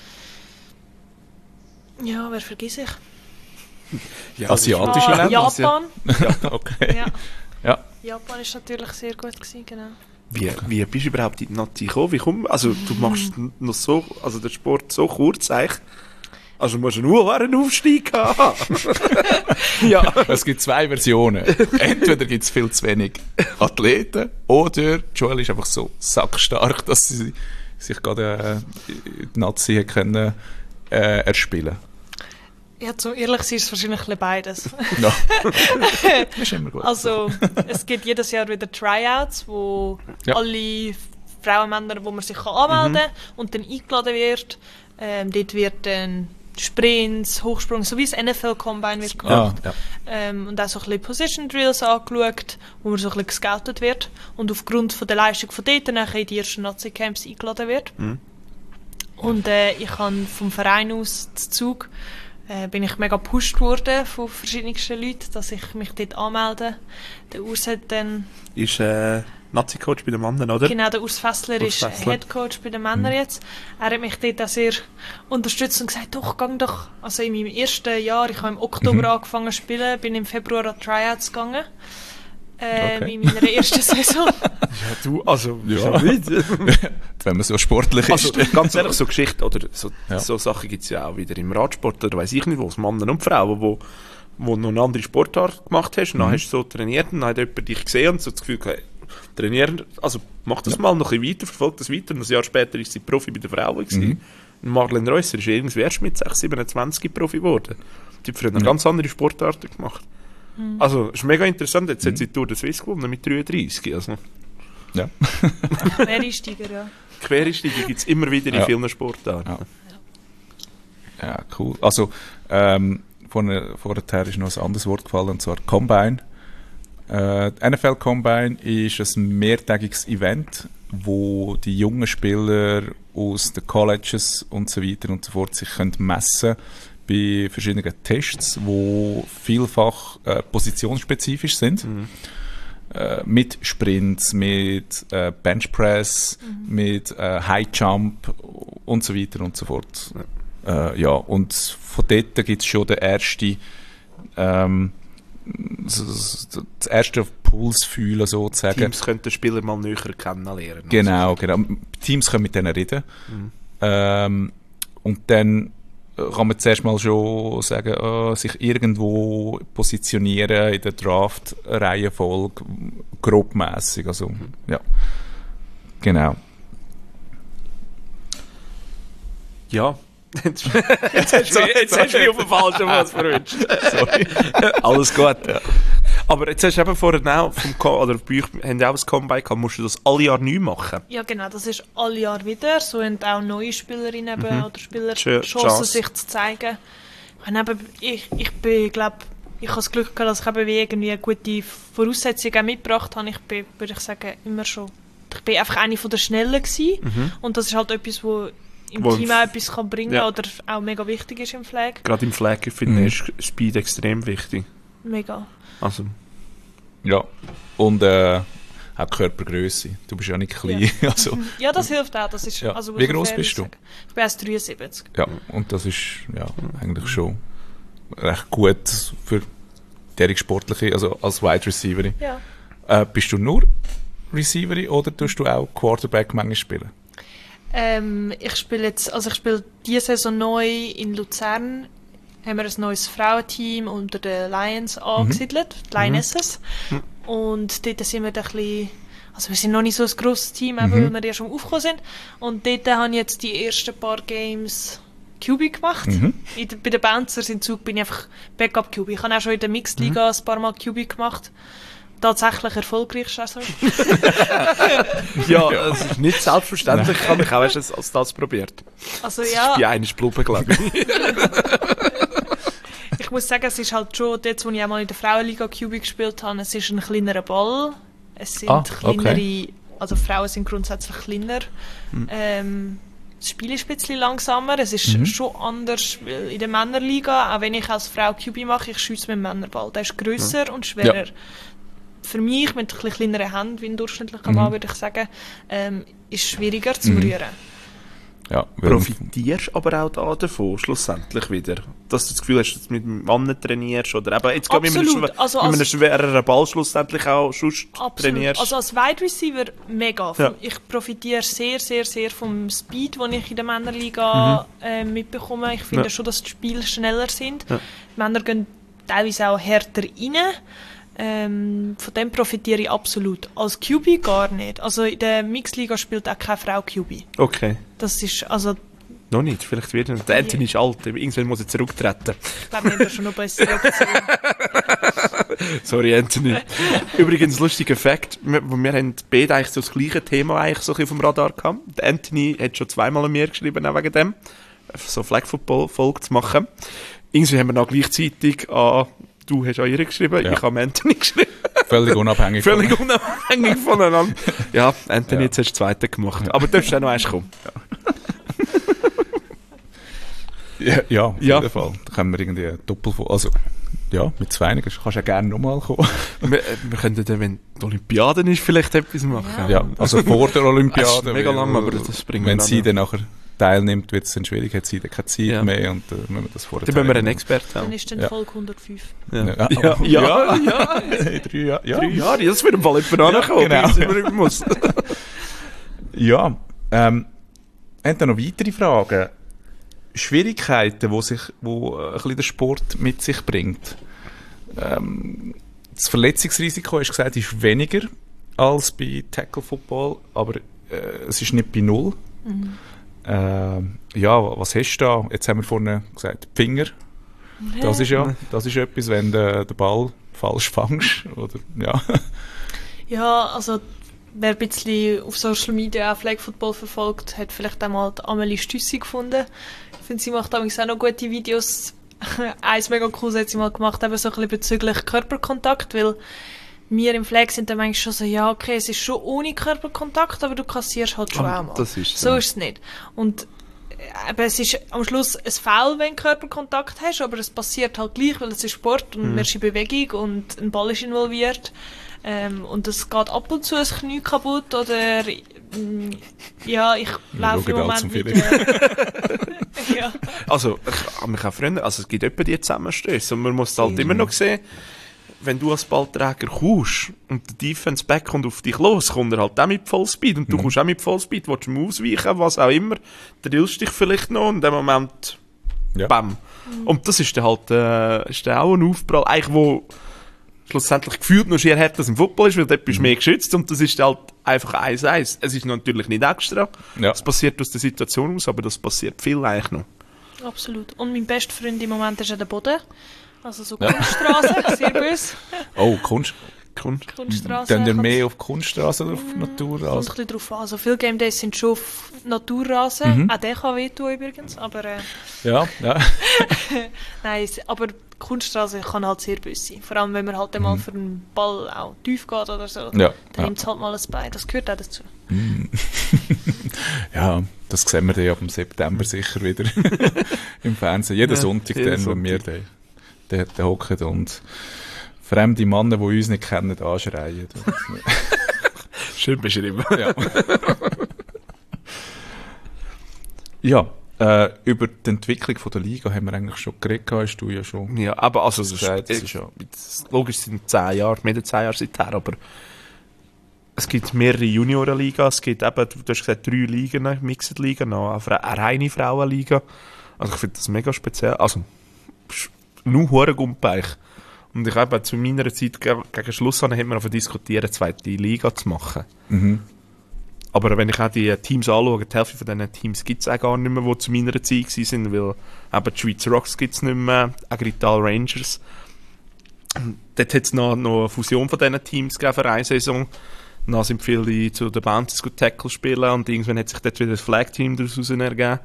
Ja, wer vergiss ich? Ja, asiatische Länder? Japan. Okay. Ja. Japan ist natürlich sehr gut gewesen, genau. Wie bist du überhaupt in die Nazi gekommen? Also du machst noch so, also den Sport so kurz eigentlich. Also du musst nur einen Aufstieg haben. Ja. Es gibt zwei Versionen. Entweder gibt es viel zu wenig Athleten oder Joel ist einfach so sackstark, dass sie sich gerade die Nazi können erspielen. Ja, zum ehrlich sein ist es wahrscheinlich beides. Ja. Das ist immer gut. Also, es gibt jedes Jahr wieder Tryouts, wo alle Frauen und Männer, wo man sich anmelden kann und dann eingeladen wird. Dort wird dann Sprints, Hochsprung, so wie das NFL-Combine wird gemacht. Und auch so ein bisschen Position Drills angeschaut, wo man so ein bisschen gescoutet wird und aufgrund von der Leistung von dort nachher in die ersten Nazi-Camps eingeladen wird. Und ich habe vom Verein aus zu Zug bin ich mega gepusht worden von verschiedensten Leuten, dass ich mich dort anmelde. Der Urs hat dann... Ist Nazi-Coach bei den Männern, oder? Genau, der Urs Fessler ist Head-Coach bei den Männern jetzt. Er hat mich dort auch sehr unterstützt und gesagt, doch, gang doch. Also in meinem ersten Jahr, ich habe im Oktober angefangen zu spielen, bin im Februar an Tryouts gegangen. In meiner ersten Saison. Ja, du, also, nicht. Wenn man so sportlich ist. Also, ganz ehrlich, so Geschichten oder so Sachen gibt es ja auch wieder im Radsport oder weiss ich nicht wo, Männer und Frauen, wo noch eine andere Sportart gemacht hast und dann hast du so trainiert und dann hat jemand dich gesehen und so das Gefühl gehabt, trainieren, also mach das mal noch ein bisschen weiter, verfolg das weiter und ein Jahr später ist sie Profi bei den Frauen gewesen. Marlene Reusser ist irgendwie erst mit 6, 27 Profi geworden. Die hat früher eine ganz andere Sportarten gemacht. Also, ist mega interessant. Jetzt hat sie die Tour de Suisse gewonnen mit 33. Also, Ja. Quereinsteiger, ja. Quereinsteiger gibt es immer wieder in vielen Sportarten. Ja. Ja, cool. Also, vorher ist noch ein anderes Wort gefallen, und zwar Combine. Die NFL Combine ist ein mehrtägiges Event, wo die jungen Spieler aus den Colleges und so weiter und so fort sich können messen bei verschiedenen Tests, die vielfach positionsspezifisch sind. Mit Sprints, mit Benchpress, mit High Jump und so weiter und so fort. Ja, und von dort gibt es schon den ersten das erste Puls fühlen, sozusagen. Teams können den Spieler mal näher kennenlernen. Genau. Teams können mit denen reden. Und dann kann man zuerst mal schon sagen, sich irgendwo positionieren in der Draft-Reihenfolge, grobmässig. Also, ja. Genau. Ja. Jetzt hast du mich auf den falschen was verwünscht. Sorry. Alles gut. Ja. Aber jetzt hast du eben vorher auch oder bei euch haben auch ein Comeback gehabt, musst du das alle Jahre neu machen? Ja, genau, das ist alle Jahre wieder. So haben auch neue Spielerinnen oder Spieler Chancen, sich zu zeigen. Ich glaube, ich habe das Glück gehabt, dass ich eben irgendwie gute Voraussetzungen mitgebracht habe. Ich bin, würde ich sagen, immer schon. Ich bin einfach eine von der Schnellen gewesen. Und das ist halt etwas, wo im Team auch etwas kann bringen oder auch mega wichtig ist im Flag. Gerade im Flag, ich finde, ist Speed extrem wichtig. Mega. Also. Ja, und auch Körpergröße. Du bist ja nicht klein. Ja, also, ja, das hilft auch. Das ist, also, wie groß bist du? Ich bin erst 73. Ja, und das ist eigentlich schon recht gut für derige Sportliche, also als Wide Receiverin. Ja. Bist du nur Receiverin oder tust du auch Quarterback manchmal spielen? Ich spiele diese Saison neu in Luzern. Haben wir ein neues Frauenteam unter den Lions angesiedelt, die Lionesses. Und dort sind wir ein bisschen, also wir sind noch nicht so ein grosses Team, weil wir ja schon aufgekommen sind. Und dort habe ich jetzt die ersten paar Games QB gemacht. Bei den Bouncers in Zug bin ich einfach Backup QB. Ich habe auch schon in der Mixed Liga ein paar Mal QB gemacht. Tatsächlich erfolgreich. Also. Ja, das ist nicht selbstverständlich. Ich habe mich auch erst als das probiert. Also, das ja. ist bei einer Blube, glaube ich. Ich muss sagen, es ist halt schon, dort, wo ich auch mal in der Frauenliga QB gespielt habe, es ist ein kleinerer Ball. Es sind kleinere, also Frauen sind grundsätzlich kleiner. Das Spiel ist ein bisschen langsamer. Es ist schon anders in der Männerliga. Auch wenn ich als Frau QB mache, ich schiesse mit dem Männerball. Der ist grösser und schwerer. Ja. Für mich, mit ein bisschen kleineren Händen, wie ein durchschnittlicher Mann, würde ich sagen, ist es schwieriger zu rühren. Ja, profitierst aber auch da davon, schlussendlich wieder? Dass du das Gefühl hast, dass du mit Männern trainierst oder eben jetzt mit einem schwereren Ball schlussendlich auch trainierst? Also als Wide Receiver mega. Ja. Ich profitiere sehr, sehr, sehr vom Speed, den ich in der Männerliga mitbekomme. Ich finde schon, dass die Spiele schneller sind. Ja. Die Männer gehen teilweise auch härter rein. Von dem profitiere ich absolut. Als QB gar nicht. Also in der Mixliga spielt auch keine Frau QB. Okay. Das ist also... Noch nicht, vielleicht wird er. Der Anthony ist alt, irgendwann muss er zurücktreten. Ich glaube, wir haben schon noch bessere Optionen. Sorry, Anthony. Übrigens, lustiger Fakt, wir haben beide eigentlich so das gleiche Thema eigentlich so auf dem Radar gehabt. Der Anthony hat schon zweimal an mir geschrieben, auch wegen dem, so Flag-Football-Folge zu machen. Irgendwie haben wir noch gleichzeitig an... Du hast auch ihr geschrieben, ich habe Anthony geschrieben. Völlig unabhängig. Völlig unabhängig voneinander. Ja, Anthony, jetzt hast du das zweite gemacht. Aber du darfst auch noch eins kommen. Ja, auf jeden Fall. Da können wir irgendwie also, ja, mit zwei kannst du ja gerne nochmal kommen. wir könnten dann, wenn die Olympiade ist, vielleicht etwas machen. Ja, also vor der Olympiade. Das ist mega lang, aber das bringen wir wenn sie dann nachher teilnimmt, wird es dann schwierig, hat sie dann keine Zeit mehr und wenn wir das vorher dann müssen wir einen Experten haben. Dann ist dann Folge 105. Ja. 3 Jahre, das wird im Fall jemand ankommen, genau. Muss. Ja, haben da noch weitere Fragen? Schwierigkeiten, wo ein bisschen der Sport mit sich bringt. Das Verletzungsrisiko, hast du gesagt, ist weniger als bei Tackle Football, aber es ist nicht bei 0. Ja, was hast du da? Jetzt haben wir vorhin gesagt, die Finger. Das ist etwas, wenn der Ball falsch fängst. Oder, ja. Ja, also wer ein bisschen auf Social Media auch Flag Football verfolgt, hat vielleicht einmal die Amelie Stüssi gefunden. Ich finde, sie macht auch noch gute Videos. Eins mega cool hat sie mal gemacht, eben so ein bisschen bezüglich Körperkontakt, weil wir im Flag sind dann manchmal schon so, ja okay, es ist schon ohne Körperkontakt, aber du kassierst halt schon auch mal. Das ist so ist es nicht. Und eben, es ist am Schluss ein Foul, wenn du Körperkontakt hast, aber es passiert halt gleich, weil es ist Sport und man ist in Bewegung und ein Ball ist involviert. Und es geht ab und zu ein Knie kaputt oder ja, ich laufe im Moment mit ja. Also, man kann Freunde, also es gibt etwa die Zusammenstöße und man muss halt immer noch sehen, wenn du als Ballträger kommst und der Defense Back kommt auf dich los, kommt er halt auch mit Vollspeed und du kommst auch mit Vollspeed, willst ihm ausweichen, was auch immer, drillst dich vielleicht noch und in dem Moment bam. Und das ist dann halt ist dann auch ein Aufprall, eigentlich wo schlussendlich gefühlt noch sehr hart, dass im Football ist, weil dort bist du mehr geschützt und das ist halt einfach 1-1. Es ist natürlich nicht extra, es passiert aus der Situation aus, aber das passiert viel eigentlich noch. Absolut. Und mein bester Freund im Moment ist an der Boden, also so Kunststraße, sehr böse. Oh, Kunststraße. Dann mehr auf Kunststraße oder auf Naturrasen? Kommt ein bisschen drauf an. Also viele Game Days sind schon auf Naturrasen. Auch der kann wehtun übrigens, aber ja. nein, aber Kunststraße kann halt sehr böse sein. Vor allem, wenn man halt einmal für einen Ball auch tief geht oder so. Dann nimmt es halt mal ein Bein. Das gehört auch dazu. Ja, das sehen wir dann ab dem September sicher wieder im Fernsehen. Jeden Sonntag, wenn wir da hocken und fremde Männer, die uns nicht kennen, anschreien. Schön beschrieben. Ja. Über die Entwicklung von der Liga haben wir eigentlich schon geredet, hast du ja schon. Ja, aber also das ist ja logisch, es sind 10 Jahre, mehr als 10 Jahre seither, aber es gibt mehrere Juniorenliga, es gibt eben, du hast gesagt, 3 Ligen, Mixed-Liga, noch eine reine Frauenliga. Also ich finde das mega speziell, also nur Hurengumpech. Und ich habe zu meiner Zeit gegen Schluss an, haben wir davon diskutiert, eine zweite Liga zu machen. Aber wenn ich auch die Teams anschaue, die Hälfte von diesen Teams gibt es auch gar nicht mehr, die zu meiner Zeit waren, weil eben die Schweizer Rocks gibt es nicht mehr, Agrital Rangers. Dort hat es noch eine Fusion von diesen Teams gegeben für eine Saison. Dann sind viele zu den Bounties Tackle spielen und irgendwann hat sich dort wieder das Flag-Team daraus ergeben.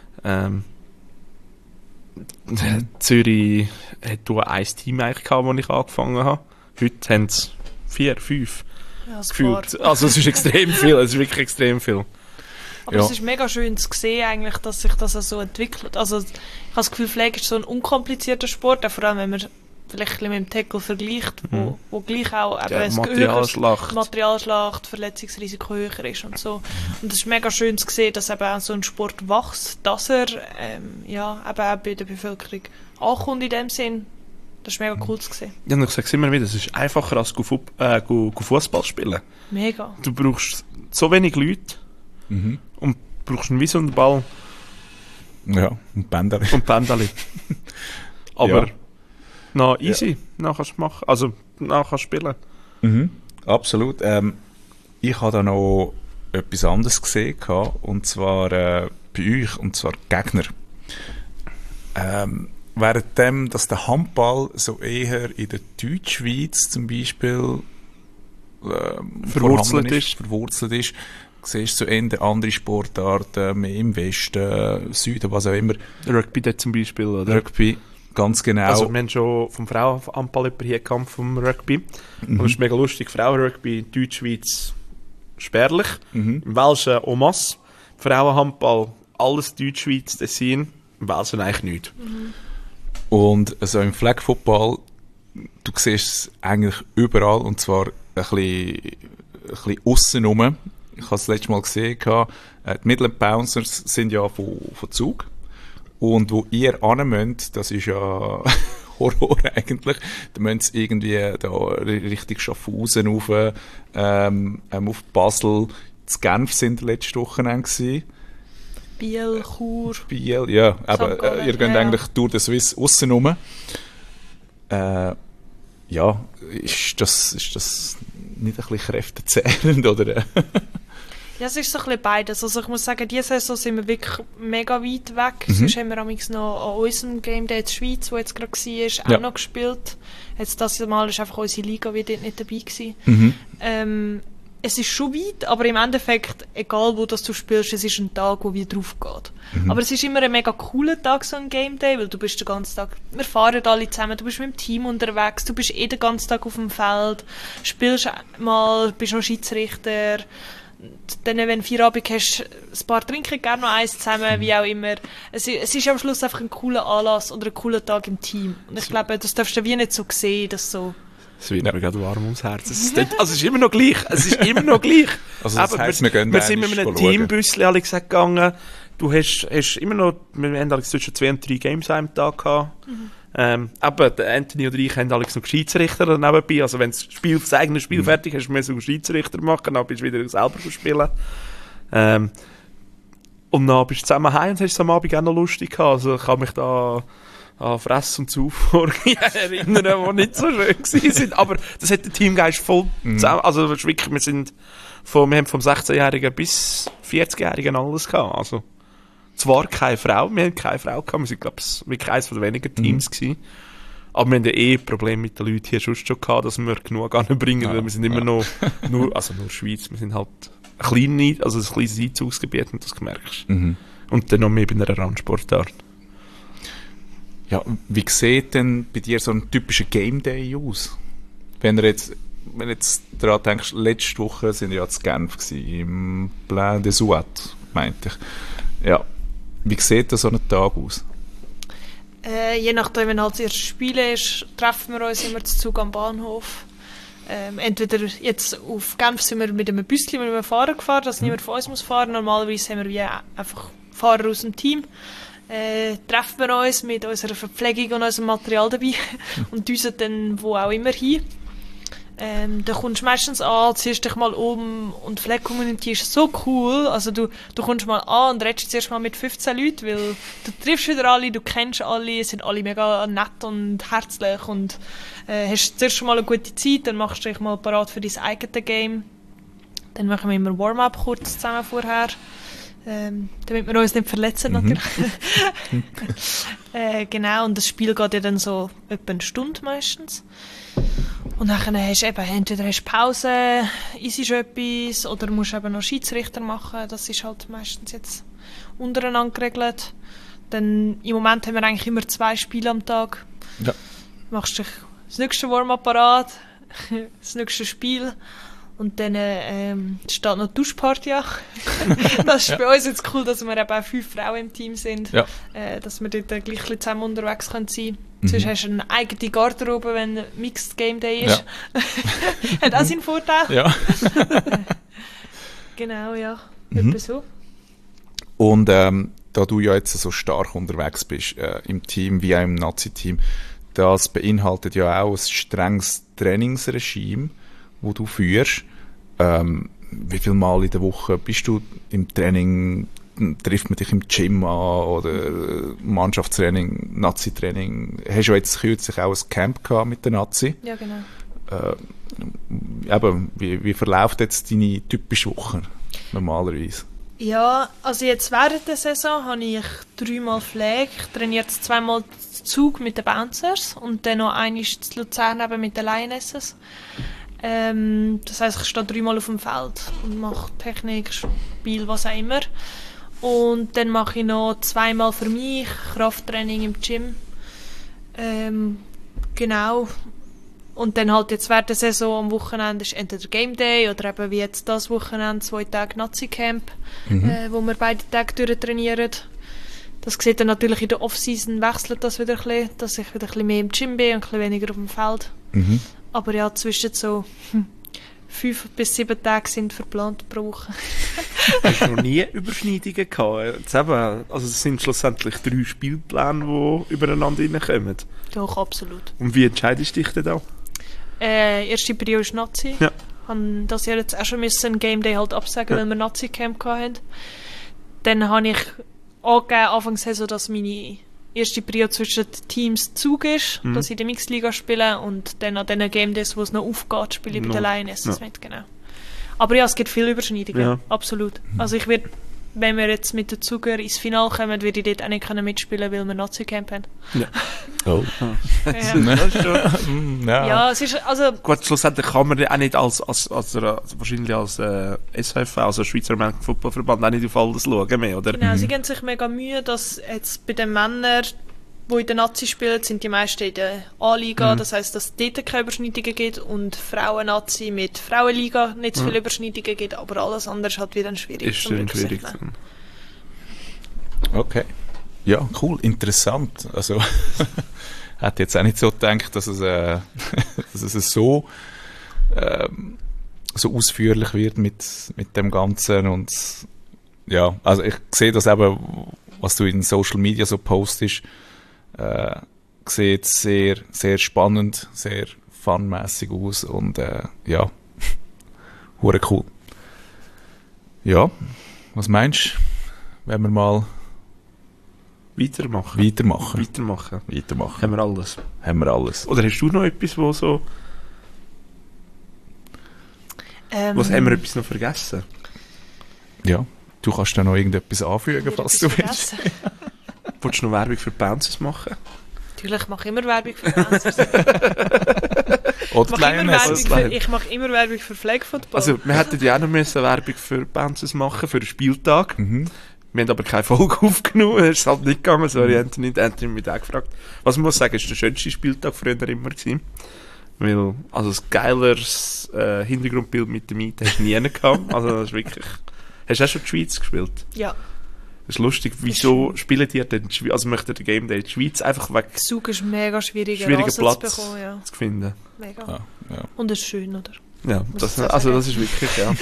Zürich hat nur ein Team eigentlich gehabt, wo ich angefangen habe. Heute haben es 4, 5. Ja, gefühlt. Also es ist extrem viel, es ist wirklich extrem viel. Aber es ist mega schön zu sehen, eigentlich, dass sich das so entwickelt. Also ich habe das Gefühl, Flag ist so ein unkomplizierter Sport, vor allem wenn man vielleicht ein bisschen mit dem Tackle vergleicht, wo gleich auch eben Materialschlacht, Verletzungsrisiko höher ist und so. Und es ist mega schön zu sehen, dass eben auch so ein Sport wächst, dass er eben auch bei der Bevölkerung ankommt in dem Sinn. Das ist mega cool zu sehen. Ja, und ich sage es immer wieder, es ist einfacher als Fußball spielen. Mega. Du brauchst so wenig Leute und brauchst einen wie so einen Ball. Ja, und Pendeli. Aber noch easy, noch kannst du machen, also noch kannst du spielen. Absolut. Ich habe da noch etwas anderes gesehen, und zwar bei euch, und zwar Gegner. Währenddem, dass der Handball so eher in der Deutschschweiz zum Beispiel verwurzelt ist, siehst du so eher andere Sportarten, mehr im Westen, Süden, was auch immer. Rugby dort zum Beispiel, oder? Rugby, ganz genau. Also wir haben schon vom Frauenhandball jemanden hier gehabt, vom Rugby. Und das ist mega lustig, Frauenrugby in Deutschschweiz spärlich, im Welschen en masse. Frauenhandball, alles Deutschschweiz, Tessin, im Welschen eigentlich nichts. Und also im Flag Football, du siehst es eigentlich überall, und zwar ein bisschen aussen rum. Ich habe es letztes Mal gesehen, die Midland Bouncers sind ja von Zug. Und wo ihr hin müsst, das ist ja Horror eigentlich. Da müsst ihr irgendwie da richtig Schaffhausen rauf, auf Basel, zu Genf sind letzte Wochenende gewesen. Biel, Chur. Biel, ja. Aber ihr geht eigentlich durch den Swiss aussen rum. Ist das nicht ein bisschen kräftezehrend, oder? Ja, es ist so ein bisschen beides. Also ich muss sagen, diese Saison sind wir wirklich mega weit weg. Sonst haben wir amigs noch an unserem Game Day in der Schweiz, wo jetzt gerade war, auch noch gespielt. Jetzt das Mal ist einfach unsere Liga wieder nicht dabei gewesen. Es ist schon weit, aber im Endeffekt, egal wo das du spielst, es ist ein Tag, wo wieder drauf geht. Aber es ist immer ein mega cooler Tag, so ein Game Day, weil du bist den ganzen Tag, wir fahren alle zusammen, du bist mit dem Team unterwegs, du bist den ganzen Tag auf dem Feld, spielst mal, bist noch Schiedsrichter, dann, wenn du Feierabend hast, ein paar trinken gerne noch eins zusammen, wie auch immer. Es ist am Schluss einfach ein cooler Anlass oder ein cooler Tag im Team. Und ich glaube, das darfst du wie nicht so sehen, dass so... Es wird mir gerade warm ums Herz. Es ist immer noch gleich. Es ist immer noch gleich. Also das heisst, wir sind mit einem Teambüssli alle gesagt gegangen. Du hast immer noch, wir haben zwischen 2 und 3 Games am Tag gehabt. Aber der Anthony und ich haben alle noch Schiedsrichter nebenbei. Also wenn das eigene Spiel fertig ist, müssen wir Schiedsrichter machen, dann bist du wieder selber spielen. Und dann bist du zusammen heim und hast es am Abend auch noch lustig gehabt. Also ich kann mich da an Fress- und Sauffolgen erinnern, die nicht so schön waren. Aber das hat den Teamgeist voll zusammen. Also wirklich, wir haben vom 16-Jährigen bis 40-Jährigen alles gehabt. Also zwar keine Frau, wir haben keine Frau gehabt, wir sind, glaube ich, wirklich eines der wenigen Teams gewesen. Aber wir haben Probleme mit den Leuten hier schon gehabt, dass wir genug anbringen, weil wir sind immer noch, nur Schweiz, wir sind halt ein kleines Einzugsgebiet, und das merkst. Und dann noch mehr bei einer Randsportart. Ja, wie sieht denn bei dir so ein typischer Game Day aus? Wenn du jetzt daran denkst, letzte Woche sind wir ja zu Genf gewesen, im Plein des Ouates, meinte ich. Ja, wie sieht so ein Tag aus? Je nachdem, wenn halt das erste Spiel ist, treffen wir uns immer zu Zug am Bahnhof. Entweder jetzt auf Genf sind wir mit einem Büsschen mit einem Fahrer gefahren, dass niemand von uns muss fahren. Normalerweise haben wir wie einfach Fahrer aus dem Team. Treffen wir uns mit unserer Verpflegung und unserem Material dabei und düsen dann wo auch immer hin. Dann kommst du meistens an, ziehst dich mal um und die Flag-Community ist so cool. Also du kommst mal an und redest zuerst mal mit 15 Leuten, weil du triffst wieder alle, du kennst alle, sind alle mega nett und herzlich und hast zuerst mal eine gute Zeit, dann machst du dich mal parat für dein eigenes Game. Dann machen wir immer Warm-up kurz zusammen vorher. Damit wir uns nicht verletzen natürlich. Genau, und das Spiel geht ja dann so etwa eine Stunde meistens. Und dann hast du eben, entweder hast du Pause, isst etwas, oder musst eben noch Schiedsrichter machen. Das ist halt meistens jetzt untereinander geregelt. Dann, im Moment haben wir eigentlich immer 2 Spiele am Tag. Ja. Machst dich das nächste Warm-up parat, das nächste Spiel. Und dann steht noch die Duschparty an. Das ist bei uns jetzt cool, dass wir eben auch 5 Frauen im Team sind. Ja. Dass wir dort gleich ein bisschen zusammen unterwegs sein können. Sonst hast du eine eigene Garderobe, wenn ein Mixed Game Day ist. Ja. Hat auch seinen Vorteil. Ja. Genau, ja. Etwa so. Und da du ja jetzt so stark unterwegs bist, im Team wie auch im Nazi-Team, das beinhaltet ja auch ein strenges Trainingsregime, das du führst. Wie viele Mal in der Woche bist du im Training? Trifft man dich im Gym an oder Mannschaftstraining, Nazi-Training? Hast du jetzt kürzlich auch ein Camp gehabt mit der Nazi? Ja, genau. Wie verläuft jetzt deine typische Woche normalerweise? Ja, also jetzt während der Saison habe ich 3-mal Pflege. Ich trainiere jetzt 2-mal Zug mit den Bouncers und dann noch einmal zu Luzern eben mit den Lionesses. Das heisst, ich stehe 3-mal auf dem Feld und mache Technik, Spiel, was auch immer. Und dann mache ich noch 2-mal für mich Krafttraining im Gym. Genau. Und dann halt jetzt während der Saison am Wochenende ist entweder Game Day oder eben wie jetzt das Wochenende 2 Tage Nazi-Camp, wo wir beide Tage durchtrainieren. Das sieht dann natürlich in der Off-Season wechselt das wieder ein bisschen, dass ich wieder ein bisschen mehr im Gym bin und ein bisschen weniger auf dem Feld. Aber ja, zwischen so 5 bis 7 Tage sind verplant pro Woche. Hast du noch nie Überschneidungen gehabt? Jetzt eben, also es sind schlussendlich 3 Spielpläne, die übereinander reinkommen. Doch, absolut. Und wie entscheidest du dich denn da? Erste Periode ist Nazi. Ja. Haben das Jahr jetzt auch schon ein Game Day halt absagen, weil wir Nazi-Camp hatten. Dann habe ich angegeben, Anfangs Saison, dass meine erste Periode zwischen den Teams Zug ist, dass ich in der Mixliga spiele und dann an den Game Days, wo es noch aufgeht, spiele ich bei den Lionesses mit, genau. Aber ja, es gibt viele Überschneidungen, Ja. absolut. Also ich würde, wenn wir jetzt mit den Zuger ins Finale kommen, würde ich dort auch nicht mitspielen können, weil wir Nazi-Camp haben. Oh. Ja. Das ist schon. Ja, es ist, also, Gut, schlussendlich kann man auch nicht wahrscheinlich als SHF, also Schweizer American Football Verband, auch nicht auf alles schauen mehr, oder? genau, sie geben sich mega Mühe, dass jetzt bei den Männern, die in der Nazi spielen, sind die meisten in der A-Liga, das heisst, dass es dort keine Überschneidungen gibt und Frauen-Nazi mit Frauenliga nicht so viele Überschneidungen gibt, aber alles andere ist halt wieder schwierig. Ist zum schwierig. Rücksichtnehmen. Okay. Ja, cool, interessant. Also, hätte jetzt auch nicht so gedacht, dass es, dass es so ausführlich wird mit dem Ganzen. Und ja, also ich sehe das eben, was du in Social Media so postest, sieht sehr, sehr spannend, sehr funmässig aus und ja, hure cool. Ja, was meinst du, wenn wir mal Weitermachen. weitermachen? Haben wir alles. Haben wir alles. Oder hast du noch etwas, wo so... Was haben wir etwas noch vergessen? Ja, du kannst da noch irgendetwas anfügen, falls du willst. Wolltest du noch Werbung für Bouncers machen? Natürlich mache ich immer Werbung für Bouncers. Oder Lioness. Ich mache immer Werbung für Flag Football. Also, wir hätten ja auch noch müssen Werbung für Bouncers machen, für den Spieltag. Mhm. Wir haben aber keine Folge aufgenommen, es ist halt nicht gegangen, sorry, Anthony hat mich auch gefragt. Was man muss sagen, ist der schönste Spieltag früher immer gewesen. Weil, also ein geileres Hintergrundbild mit dem Miet hast du nie gehabt. Also das ist wirklich... Hast du auch schon die Schweiz gespielt? ja, Das ist lustig, wieso spielen die denn die Schweiz, also möchten die Game Day die Schweiz einfach weg Zug ist mega schwierig, schwieriger Rasen Platz zu bekommen. Ja. zu finden. Mega. Ja, ja. Und es ist schön, oder? Ja, Muss das, ich so also sagen. das ist wirklich, ja.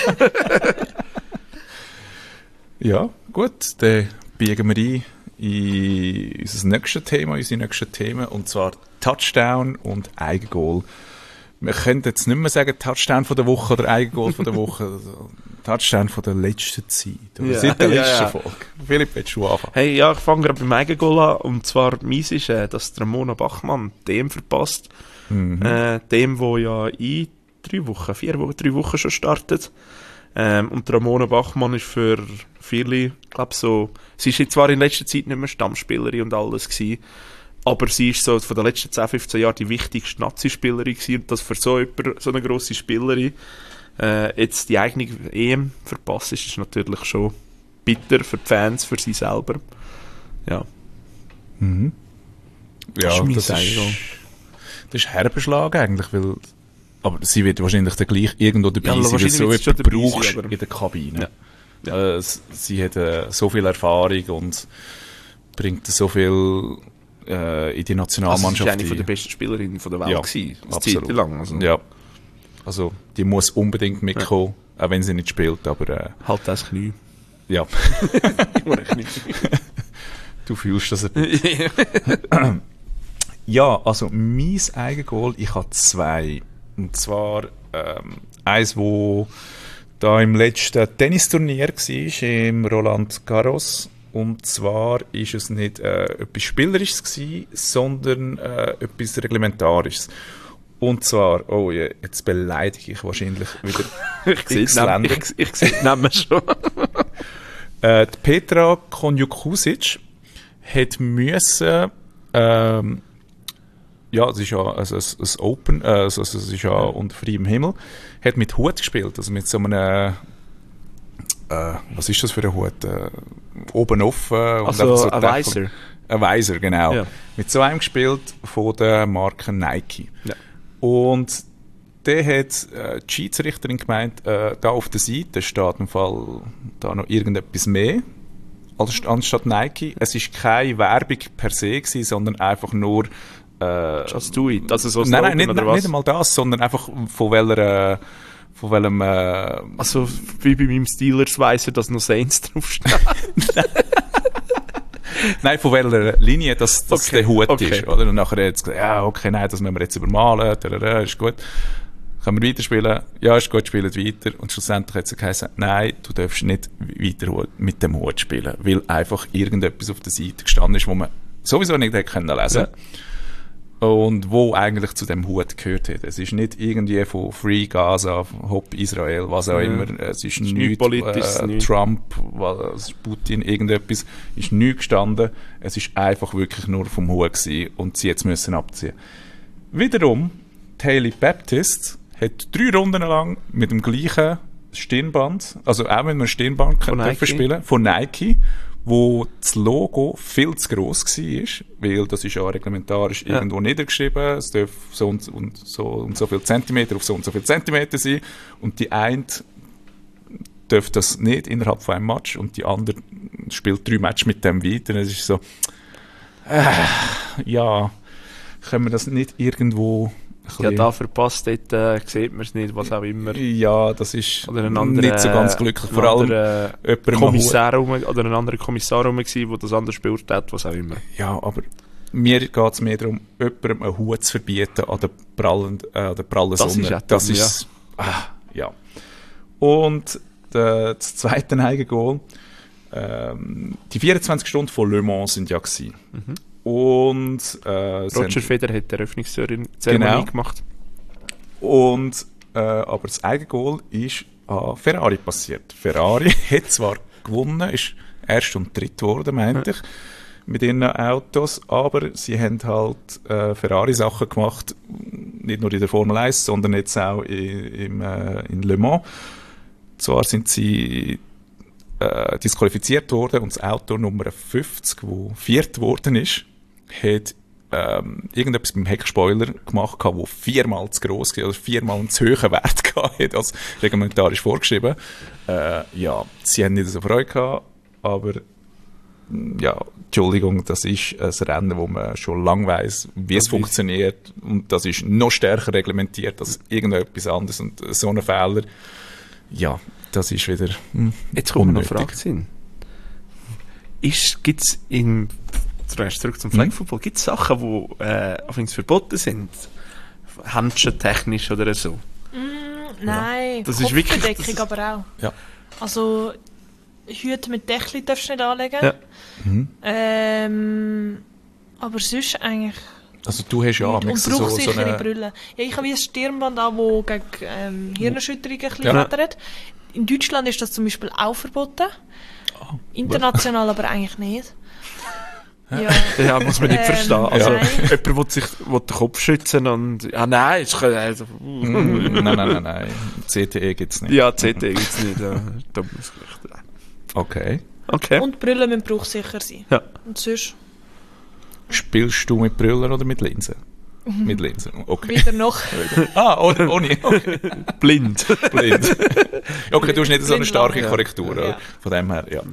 Ja, gut, dann biegen wir ein in unser nächstes Thema, unsere nächsten Themen, und zwar Touchdown und Eigengoal. Wir können jetzt nicht mehr sagen Touchdown von der Woche oder Eigengoal von der Woche. Also, Touchdown von der letzten Zeit. Oder Ja, seit der ja, letzten ja. Folge. Philipp, willst du anfangen? Hey, ja, ich fange gerade beim Eigengoal an. Und zwar, meins ist, dass Ramona Bachmann dem verpasst. Dem, wo ja in 3 Wochen schon startet. Und Ramona Bachmann ist für viele, ich glaube so, sie ist jetzt zwar in letzter Zeit nicht mehr Stammspielerin und alles gewesen, aber sie ist so von den letzten 10, 15 Jahren die wichtigste Nazi-Spielerin gewesen, und dass für so eine grosse Spielerin jetzt die eigene EM verpasst ist natürlich schon bitter für die Fans, für sie selber. Ja. Ja, mein das Eigengoal. ist herber Schlag eigentlich, weil, aber sie wird wahrscheinlich dann gleich irgendwo dabei Ja, sein, weil wahrscheinlich du wird so sie schon jemanden dabei sein, brauchst aber- in der Kabine. Ja. Sie hat so viel Erfahrung und bringt so viel in die Also sie ist Nationalmannschaft eine von der besten Spielerinnen der Welt Ja, gewesen, eine absolut. Zeit lang. Also, Ja. Also, die muss unbedingt mitkommen, auch wenn sie nicht spielt, aber halt das Knie. ja, Oder Knie. du fühlst das ein bisschen. Ja, also mein Eigengoal, ich habe 2. Und zwar eins, wo da im letzten Tennisturnier war, im Roland Garros. Und zwar ist es nicht etwas Spielerisches gewesen, sondern etwas Reglementarisches. Und zwar, oh ja, jetzt beleidige ich wahrscheinlich wieder x Länder. Ich sehe den Namen schon. Die Petra Konjukusic hat müssen, ja, es ist ja also ein Open, also es ist ja unter freiem Himmel, hat mit Hut gespielt, also mit so einem, was ist das für ein Hut? Oben offen. Und Also einfach so ein Deckel. Visor. Ein Visor, genau. Ja. Mit so einem gespielt von der Marke Nike. Ja. Und der hat die Schiedsrichterin gemeint, da auf der Seite steht im Fall da noch irgendetwas mehr anstatt Nike. Es ist keine Werbung per se gewesen, sondern einfach nur Just do it. Also so nein, Slogan, nicht, oder was? nicht einmal das, sondern einfach von welchem Also wie bei meinem Steelers weiss er, dass noch Saints draufsteht. nein, von welcher Linie das Okay, der Hut okay. ist. Oder? Und nachher hat er gesagt, ja, okay, nein, das müssen wir jetzt übermalen, ist gut. Können wir weiterspielen? Ja, ist gut, spielen weiter. Und schlussendlich hat es geheißen, nein, du darfst nicht weiter mit dem Hut spielen, weil einfach irgendetwas auf der Seite gestanden ist, wo man sowieso nicht hätte können lesen. Und wo eigentlich zu dem Hut gehört hat. Es ist nicht irgendwie von Free Gaza, Hop Israel, was auch immer. Es ist nichts politisch, Trump, Putin, irgendetwas. Ist nichts gestanden. Es ist einfach wirklich nur vom Hut gewesen und sie jetzt müssen abziehen. Wiederum, Hailey Baptist hat 3 Runden lang mit dem gleichen Stirnband, also auch mit einem Stirnband spielen, von Nike, wo das Logo viel zu gross war, weil das ist ja reglementarisch irgendwo niedergeschrieben, es darf so und so viel Zentimeter auf so und so viel Zentimeter sein und die eine darf das nicht innerhalb von einem Match und die andere spielt 3 Matches mit dem weiter. Es ist so, ja, können wir das nicht irgendwo... Ja, da verpasst, dort sieht man es nicht, was auch immer. Ja, das ist oder ein anderer, nicht so ganz glücklich. Vor allem ein anderer Kommissar rum, der das anders beurteilt hat, was auch immer. Ja, aber mir geht es mehr darum, jemandem einen Hut zu verbieten an der prallen Sonne. Das ist ja. Und das zweite Eigengoal, die 24 Stunden von Le Mans sind ja gewesen. Und Roger Federer hat die Eröffnungszeremonie gemacht. Und aber das Eigengoal ist an Ferrari passiert. Ferrari hat zwar gewonnen, ist erst und dritt geworden, meinte ich, mit ihren Autos, aber sie haben halt Ferrari-Sachen gemacht, nicht nur in der Formel 1, sondern jetzt auch in Le Mans. Zwar sind sie disqualifiziert worden und das Auto Nummer 50, das 4. geworden ist, hat irgendetwas beim Heckspoiler gemacht, das 4-mal zu gross war, oder 4-mal einen zu hohen Wert hatte, als reglementarisch vorgeschrieben. Ja, sie haben nicht so Freude gehabt, aber ja, Entschuldigung, das ist ein Rennen, wo man schon lange weiss, wie es funktioniert und das ist noch stärker reglementiert als irgendetwas anderes und so ein Fehler, ja, das ist wieder jetzt kommt noch eine Frage. Gibt es zurück zum Flag Football, gibt es Sachen, die verboten sind? Händchentechnisch oder so? Nein, das ist wirklich Kopfbedeckung aber auch. Ja. Also Hüte mit Deckel darfst du nicht anlegen. Ja. Aber sonst eigentlich... Also du hast ja und bruchsichere Brille. Ja, ich habe wie ein Stirnband an, das gegen Hirnerschütterungen ein bisschen wettert. In Deutschland ist das zum Beispiel auch verboten. International aber eigentlich nicht. Ja, muss man nicht verstehen. Also, jemand will den Kopf schützen und... nein. Nein. CTE gibt es nicht. Ja, CTE gibt es nicht. Okay. Und die Brillen müssen bruchsicher sein. Ja. Und sonst... Spielst du mit Brillen oder mit Linsen? Mit Linsen, okay. Wieder noch. Ohne. Okay. Blind. Okay, du hast nicht so eine starke Korrektur. Ja. Von dem her, ja.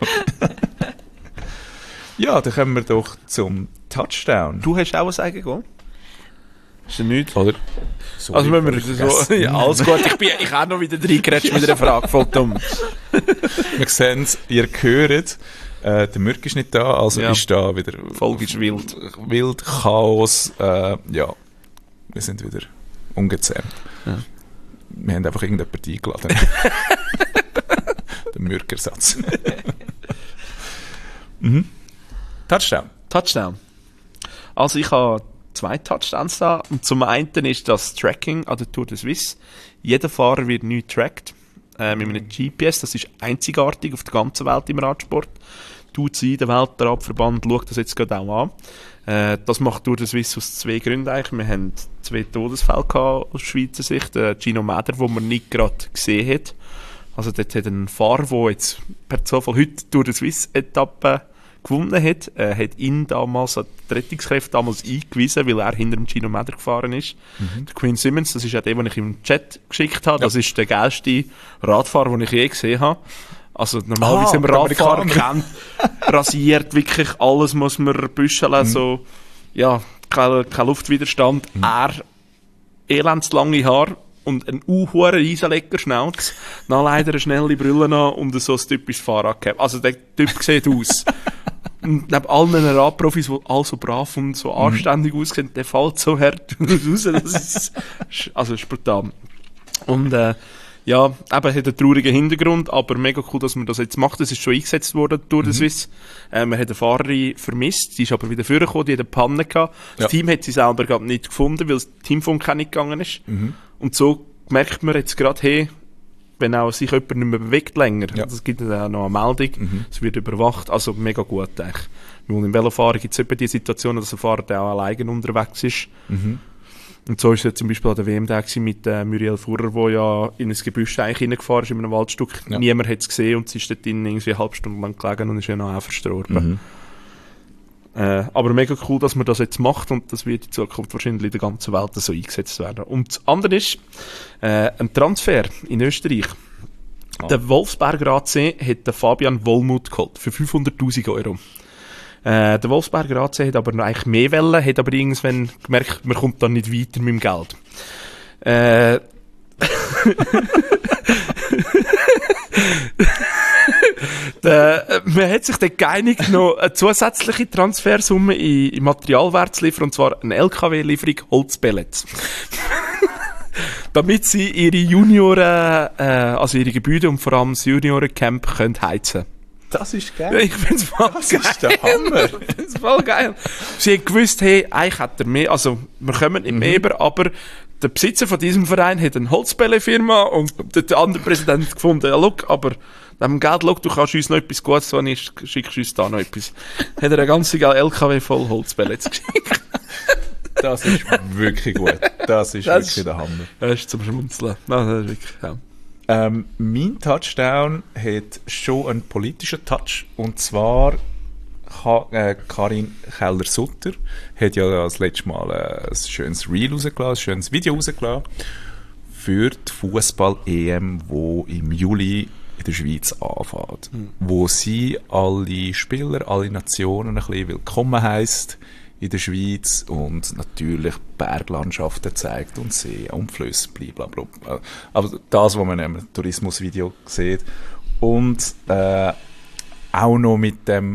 Ja, dann kommen wir doch zum Touchdown. Du hast auch ein Eigengoal? Ist ja nichts? Oder? Sorry, also wenn wir so... Ja, alles gut, ich habe noch wieder reingerätscht mit einer Frage, voll dumm. Wir sehen es, ihr hört, der Mürk ist nicht da, also ist da wieder... Folge ist wild. Wild, Chaos, ja, wir sind wieder ungezähmt. Ja. Wir haben einfach irgendjemanden eingeladen. Der Mürkersatz. Touchdown. Also ich habe 2 Touchdowns da. Und zum einen ist das Tracking an der Tour de Suisse. Jeder Fahrer wird neu getrackt mit einem GPS. Das ist einzigartig auf der ganzen Welt im Radsport. Die UCI, der Weltradverband, schaut das jetzt gerade auch an. Das macht Tour de Suisse aus 2 Gründen eigentlich. Wir haben 2 Todesfälle gehabt aus Schweizer Sicht. Gino Mäder, den man nicht gerade gesehen hat. Also dort hat ein Fahrer, der jetzt per Zufall heute Tour de Suisse-Etappe gewonnen hat, hat ihn damals an die Rettungskräfte eingewiesen, weil er hinter dem Gino Mäder gefahren ist. Der Quinn Simmons, das ist ja der, den ich im Chat geschickt habe, das ist der geilste Radfahrer, den ich je gesehen habe. Also normalerweise im Radfahrer kennt, rasiert wirklich alles, muss man büscheln, so, ja, kein Luftwiderstand. Er, elendslange Haare und ein rieselecker Schnauz, dann leider eine schnelle Brille an und so ein typisches Fahrrad gehabt. Also der Typ sieht aus. Und neben allen Radprofis, die alle so brav und so anständig aussehen, der fällt so hart raus. Das ist brutal. Und Ja, eben hat einen traurigen Hintergrund, aber mega cool, dass man das jetzt macht. Es ist schon eingesetzt worden durch den Swiss. Man hat eine Fahrerin vermisst, die ist aber wieder vorgekommen, die hat eine Panne gehabt. Das Team hat sie selber gerade nicht gefunden, weil das Teamfunk auch nicht gegangen ist. Und so merkt man jetzt gerade, hey, wenn auch sich jemand nicht mehr bewegt länger, das gibt dann auch noch eine Meldung, es wird überwacht, also mega gut eigentlich. Weil im Velofahren gibt es etwa die Situation, dass ein Fahrer der auch alleine unterwegs ist. Und so ist es zum Beispiel an der WM da mit Muriel Furrer, der ja in ein Gebüsch eigentlich reingefahren ist, in einem Waldstück. Ja. Niemand hat es gesehen und sie ist dort irgendwie eine halbe Stunde lang gelegen und ist ja noch auch verstorben. Aber mega cool, dass man das jetzt macht und das wird in Zukunft wahrscheinlich in der ganzen Welt so eingesetzt werden. Und das andere ist ein Transfer in Österreich. Der Wolfsberger AC hat den Fabian Wollmuth geholt für 500'000 €. Der Wolfsberger AC hat aber noch eigentlich mehr wollen, hat aber irgendwann gemerkt, man kommt dann nicht weiter mit dem Geld. Man hat sich dann geeinigt, noch eine zusätzliche Transfersumme in Materialwert zu liefern, und zwar eine LKW-Lieferung Holzpellets. Damit sie ihre Junioren, also ihre Gebäude und vor allem das Juniorencamp können heizen. Das ist geil. Ja, ich find's voll geil. Das ist der Hammer. Ich find's voll geil. Sie haben gewusst, hey, eigentlich hat er mehr, also, wir kommen nicht mehr über, aber der Besitzer von diesem Verein hat eine Holzbälle-Firma und der andere Präsident hat gefunden, ja, look, aber dem Geld, look, du kannst uns noch etwas Gutes tun, schickst uns da noch etwas. Hat er eine ganze LKW voll Holzbälle geschickt. Das ist wirklich gut. Das ist wirklich der Hammer. Das ist zum Schmunzeln. Das ist wirklich, ja. Mein Touchdown hat schon einen politischen Touch. Und zwar Karin Keller-Sutter hat ja das letzte Mal ein schönes Reel rausgelassen, ein schönes Video rausgelassen für die Fußball-EM, die im Juli in der Schweiz anfängt. Wo sie alle Spieler, alle Nationen ein bisschen willkommen heisst in der Schweiz und natürlich Berglandschaften zeigt und Seen und Flüsse, blablabla. Aber das, was man in einem Tourismusvideo sieht. Und auch noch mit dem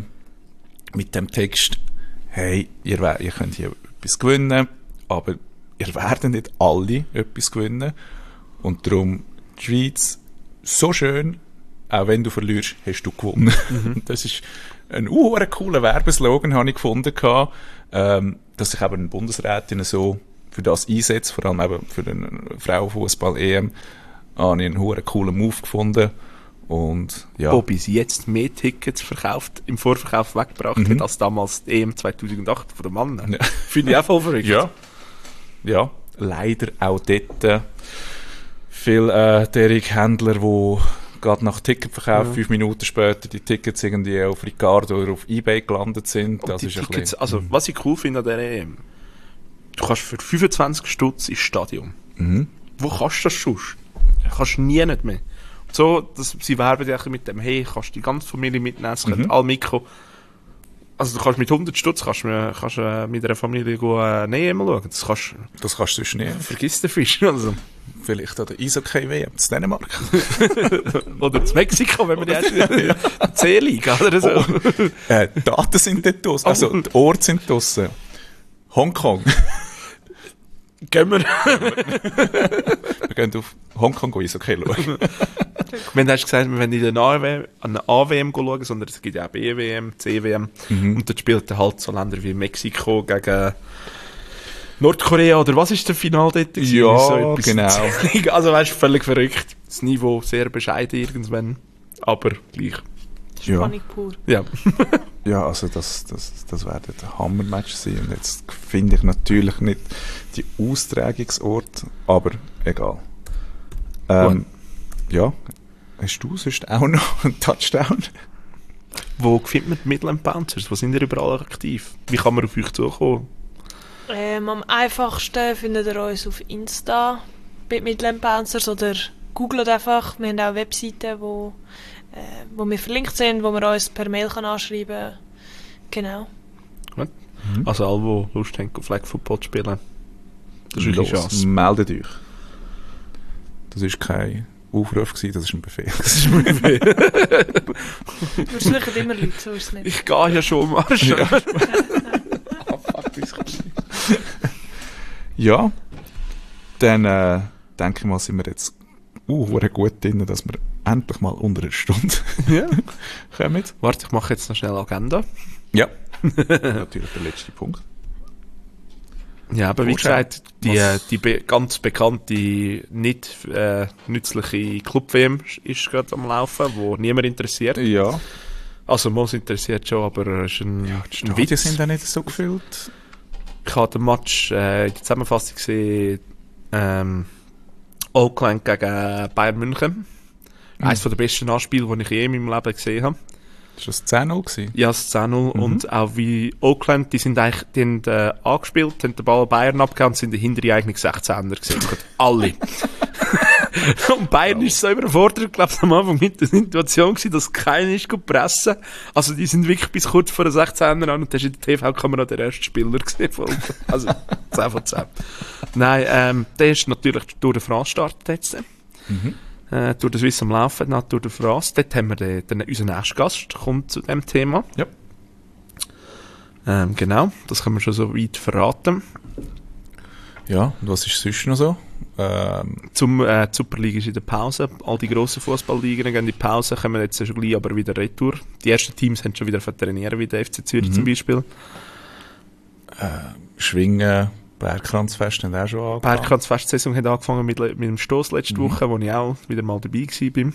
Text, hey, ihr könnt hier etwas gewinnen, aber ihr werdet nicht alle etwas gewinnen. Und darum, die Schweiz, so schön, auch wenn du verlierst, hast du gewonnen. Das ist ein cooler Werbeslogan, habe ich gefunden, dass sich eben eine Bundesrätin so für das einsetzt, vor allem eben für den Frauenfußball-EM, habe ich einen coolen Move gefunden. Und, ja. Wo bis jetzt mehr Tickets im Vorverkauf weggebracht hat, als damals die EM 2008 von den Mann. Ja. Finde ich auch voll verrückt. Ja, leider auch dort viele derige Händler, die gerade nach Ticketverkauf 5 Minuten später die Tickets irgendwie auf Ricardo oder auf eBay gelandet sind. Und das ist Tickets, ein bisschen, also was ich cool finde an dieser EM, du kannst für 25 Stutz ins Stadion. Wo kannst du das sonst? Kannst nie nicht mehr. So, sie werben ja mit dem, hey, kannst du die ganze Familie mitnehmen, es können alle mitkommen. Also du kannst mit 100 Stutz kannst mit einer Familie EM schauen. das kannst du sonst nicht. Vergiss den Fisch. Also. Vielleicht an der Eishockey-WM zu Dänemark. Oder zu Mexiko, wenn man die C-Liga oder so. Die Daten sind dort draussen, also die Orte sind draussen. Hongkong. Gehen wir. Wir gehen auf Hongkong Eishockey schauen. Wenn du hast gesagt, wir wollen nicht an eine AWM schauen, sondern es gibt ja auch BWM, CWM. Und dort spielt er halt so Länder wie Mexiko gegen Nordkorea, oder was ist der Final dort? Ja, so genau. Also weißt du, völlig verrückt. Das Niveau sehr bescheiden irgendwann, aber gleich. Spannung pur. Ja. Ja, also das werden ein Hammermatch sein. Und jetzt finde ich natürlich nicht die Austragungsort, aber egal. Ja, hast du sonst auch noch einen Touchdown? Wo findet man die Midland Bouncers? Wo sind ihr überall aktiv? Wie kann man auf euch zukommen? Am einfachsten findet ihr uns auf Insta bei Midland Bouncers oder googelt einfach. Wir haben auch Webseiten, wo wir verlinkt sind, wo man uns per Mail anschreiben kann. Genau. Gut. Also alle, die Lust haben, auf Flag Football zu spielen, das ist eine Chance. Meldet euch. Das war kein Aufruf, das ist ein Befehl. Wir suchen immer Leute, so ist es nicht. Ich gehe ja schon am Arsch. Ja. Ja, dann denke ich mal, sind wir jetzt gut drin, dass wir endlich mal unter einer Stunde Ja. kommen. Warte, ich mache jetzt noch schnell Agenda. Ja, natürlich der letzte Punkt. Ja, aber wie Vorschau. gesagt, die ganz bekannte, nicht nützliche Club-WM ist gerade am Laufen, wo niemand interessiert. Ja, Also, Mos interessiert schon, aber es ist ein die Witz. sind auch nicht so gefüllt. Ich habe den Match in der Zusammenfassung gesehen, Auckland gegen Bayern München. Eines der besten Anspiele, die ich je in meinem Leben gesehen habe. Das war das 10-0 gewesen. Ja, das 10-0. Und auch wie Auckland, die haben angespielt, haben den Ball Bayern abgegeben und sind hinter die eigenen 16er gesehen. Alle. Und Bayern ist so überfordert, glaube ich, am Anfang mit der Situation gewesen, dass keiner ist pressen. Also die sind wirklich bis kurz vor den 16er an und da ist in der TV-Kamera der erste Spieler gesehen. Also 10 von 10. Nein, der ist natürlich durch den France startet jetzt. Durch den Swiss am Laufen, nach durch den France. Dort haben wir unseren nächsten Gast, kommt zu dem Thema. Ja. Genau, das können wir schon so weit verraten. Ja, und was ist sonst noch so? Die Superliga ist in der Pause. All die grossen Fußballligen gehen in die Pause, kommen jetzt schon gleich aber wieder retour. Die ersten Teams haben schon wieder trainieren, wie der FC Zürich zum Beispiel. Schwingen, Bergkranzfest haben auch schon angefangen. Bergkranzfest-Saison hat angefangen mit dem Stoss letzte Woche, wo ich auch wieder mal dabei war.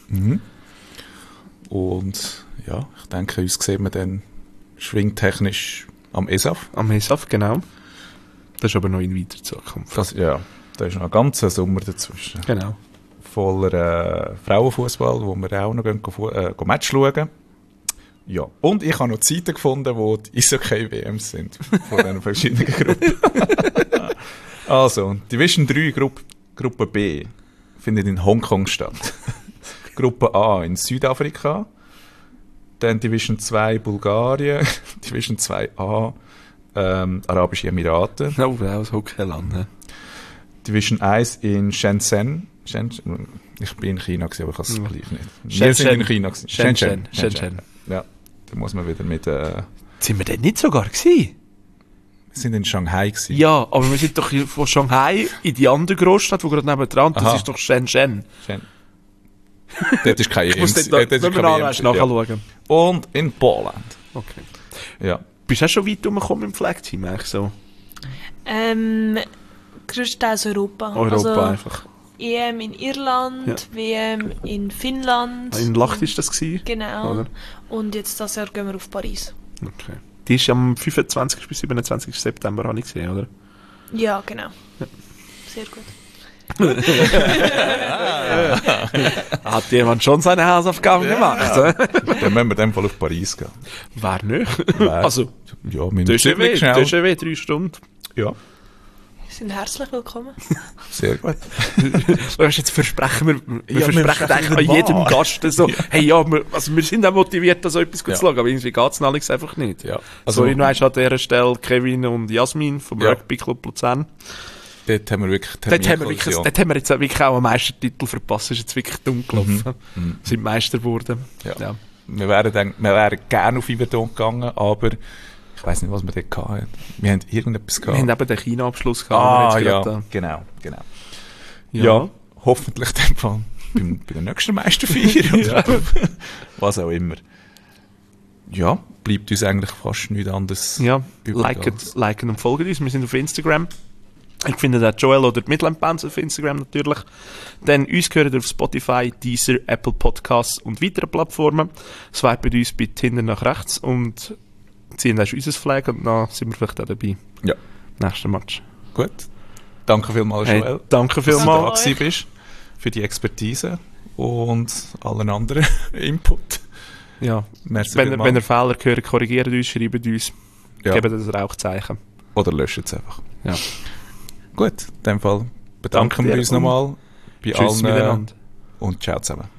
Und ja, ich denke, uns sehen wir dann schwingtechnisch am ESAF. Am ESAF, genau. Das ist aber noch in weiter Zukunft. Da ist noch ein ganzer Sommer dazwischen. Genau. Voller Frauenfußball, wo wir auch noch gehen Match schauen. Ja, und ich habe noch Zeiten gefunden, wo die Eishockey-WMs sind. Von den verschiedenen Gruppen. Also, Division 3 Gruppe B findet in Hongkong statt. Gruppe A in Südafrika. Dann Division 2 Bulgarien. Division 2A Arabische Emirate. Oh, das Hockeyland. Ne? Division 1 in Shenzhen. Ich bin in China gewesen, aber ich kann es gleich nicht. Wir Shenzhen. sind in China gewesen. Shenzhen. Ja, da muss man wieder mit... Sind wir denn nicht sogar gewesen? Wir sind in Shanghai gewesen. Ja, aber wir sind doch von Shanghai in die andere Großstadt, die gerade nebendran, das Aha. ist doch Shenzhen. Dort ist keine Ich muss EMs. dort wenn wir nachschauen. Und in Poland. Okay. Ja. Bist du auch schon weit rumgekommen im Flag-Team eigentlich so? Größtenteils Europa. Europa Also einfach. EM in Irland, WM in Finnland. In Lacht ist das gewesen? Genau. Oder? Und jetzt das Jahr gehen wir auf Paris. Okay. Die ist am 25. bis 27. September, habe ich gesehen, oder? Ja, genau. Sehr gut. Hat jemand schon seine Hausaufgaben gemacht? Dann müssen wir in dem Fall auf Paris gehen. Wer nicht? Wer? Also, Ja, ziemlich schnell. DGW, 3 Stunden. Ja, Sie sind herzlich willkommen. sehr gut. Weißt, jetzt versprechen wir Ja, wir versprechen eigentlich an versprechen jedem wahr. Gast so, hey, ja, wir sind auch motiviert, da so etwas gut Ja. zu schauen, aber irgendwie geht es Alex einfach nicht. Ja. Also, Sorry, weißt, an dieser Stelle Kevin und Jasmin vom Ja. Rugby Club Luzern. Dort haben wir wirklich Dort haben wir jetzt auch wirklich auch einen Meistertitel verpasst, ist jetzt wirklich dumm gelaufen. Sind Meister geworden. Ja. Wir wären gerne auf Yverdon gegangen, aber ich weiss nicht, was wir dort hatten. Wir haben irgendetwas Wir gehabt. haben eben den China-Abschluss gehabt. den wir jetzt gerade genau. Ja. Ja, hoffentlich in dem Fall bei der nächsten Meisterfeier oder was auch immer. Ja, bleibt uns eigentlich fast nichts anderes. Ja, übrig liken und folgen uns. Wir sind auf Instagram. Ich finde auch Joel oder die Midland Bands auf Instagram natürlich. Dann uns gehört auf Spotify, Deezer, Apple Podcasts und weitere Plattformen. Swipen uns bei Tinder nach rechts und ziehen dann unser Flag und dann sind wir vielleicht auch dabei. Ja. Nächster Match. Gut. Danke vielmals, Hey, Joel, danke dass du vielmals. da gewesen bist, für die Expertise und allen anderen Input. Ja. Merci Wenn vielmals. ihr Fehler hört, korrigiert uns, schreibt uns, Ja. gebt das Rauchzeichen. Oder löscht es einfach. Ja. Gut, in dem Fall bedanken Danke wir dir uns und nochmal bei Tschüss allen miteinander. und ciao zusammen.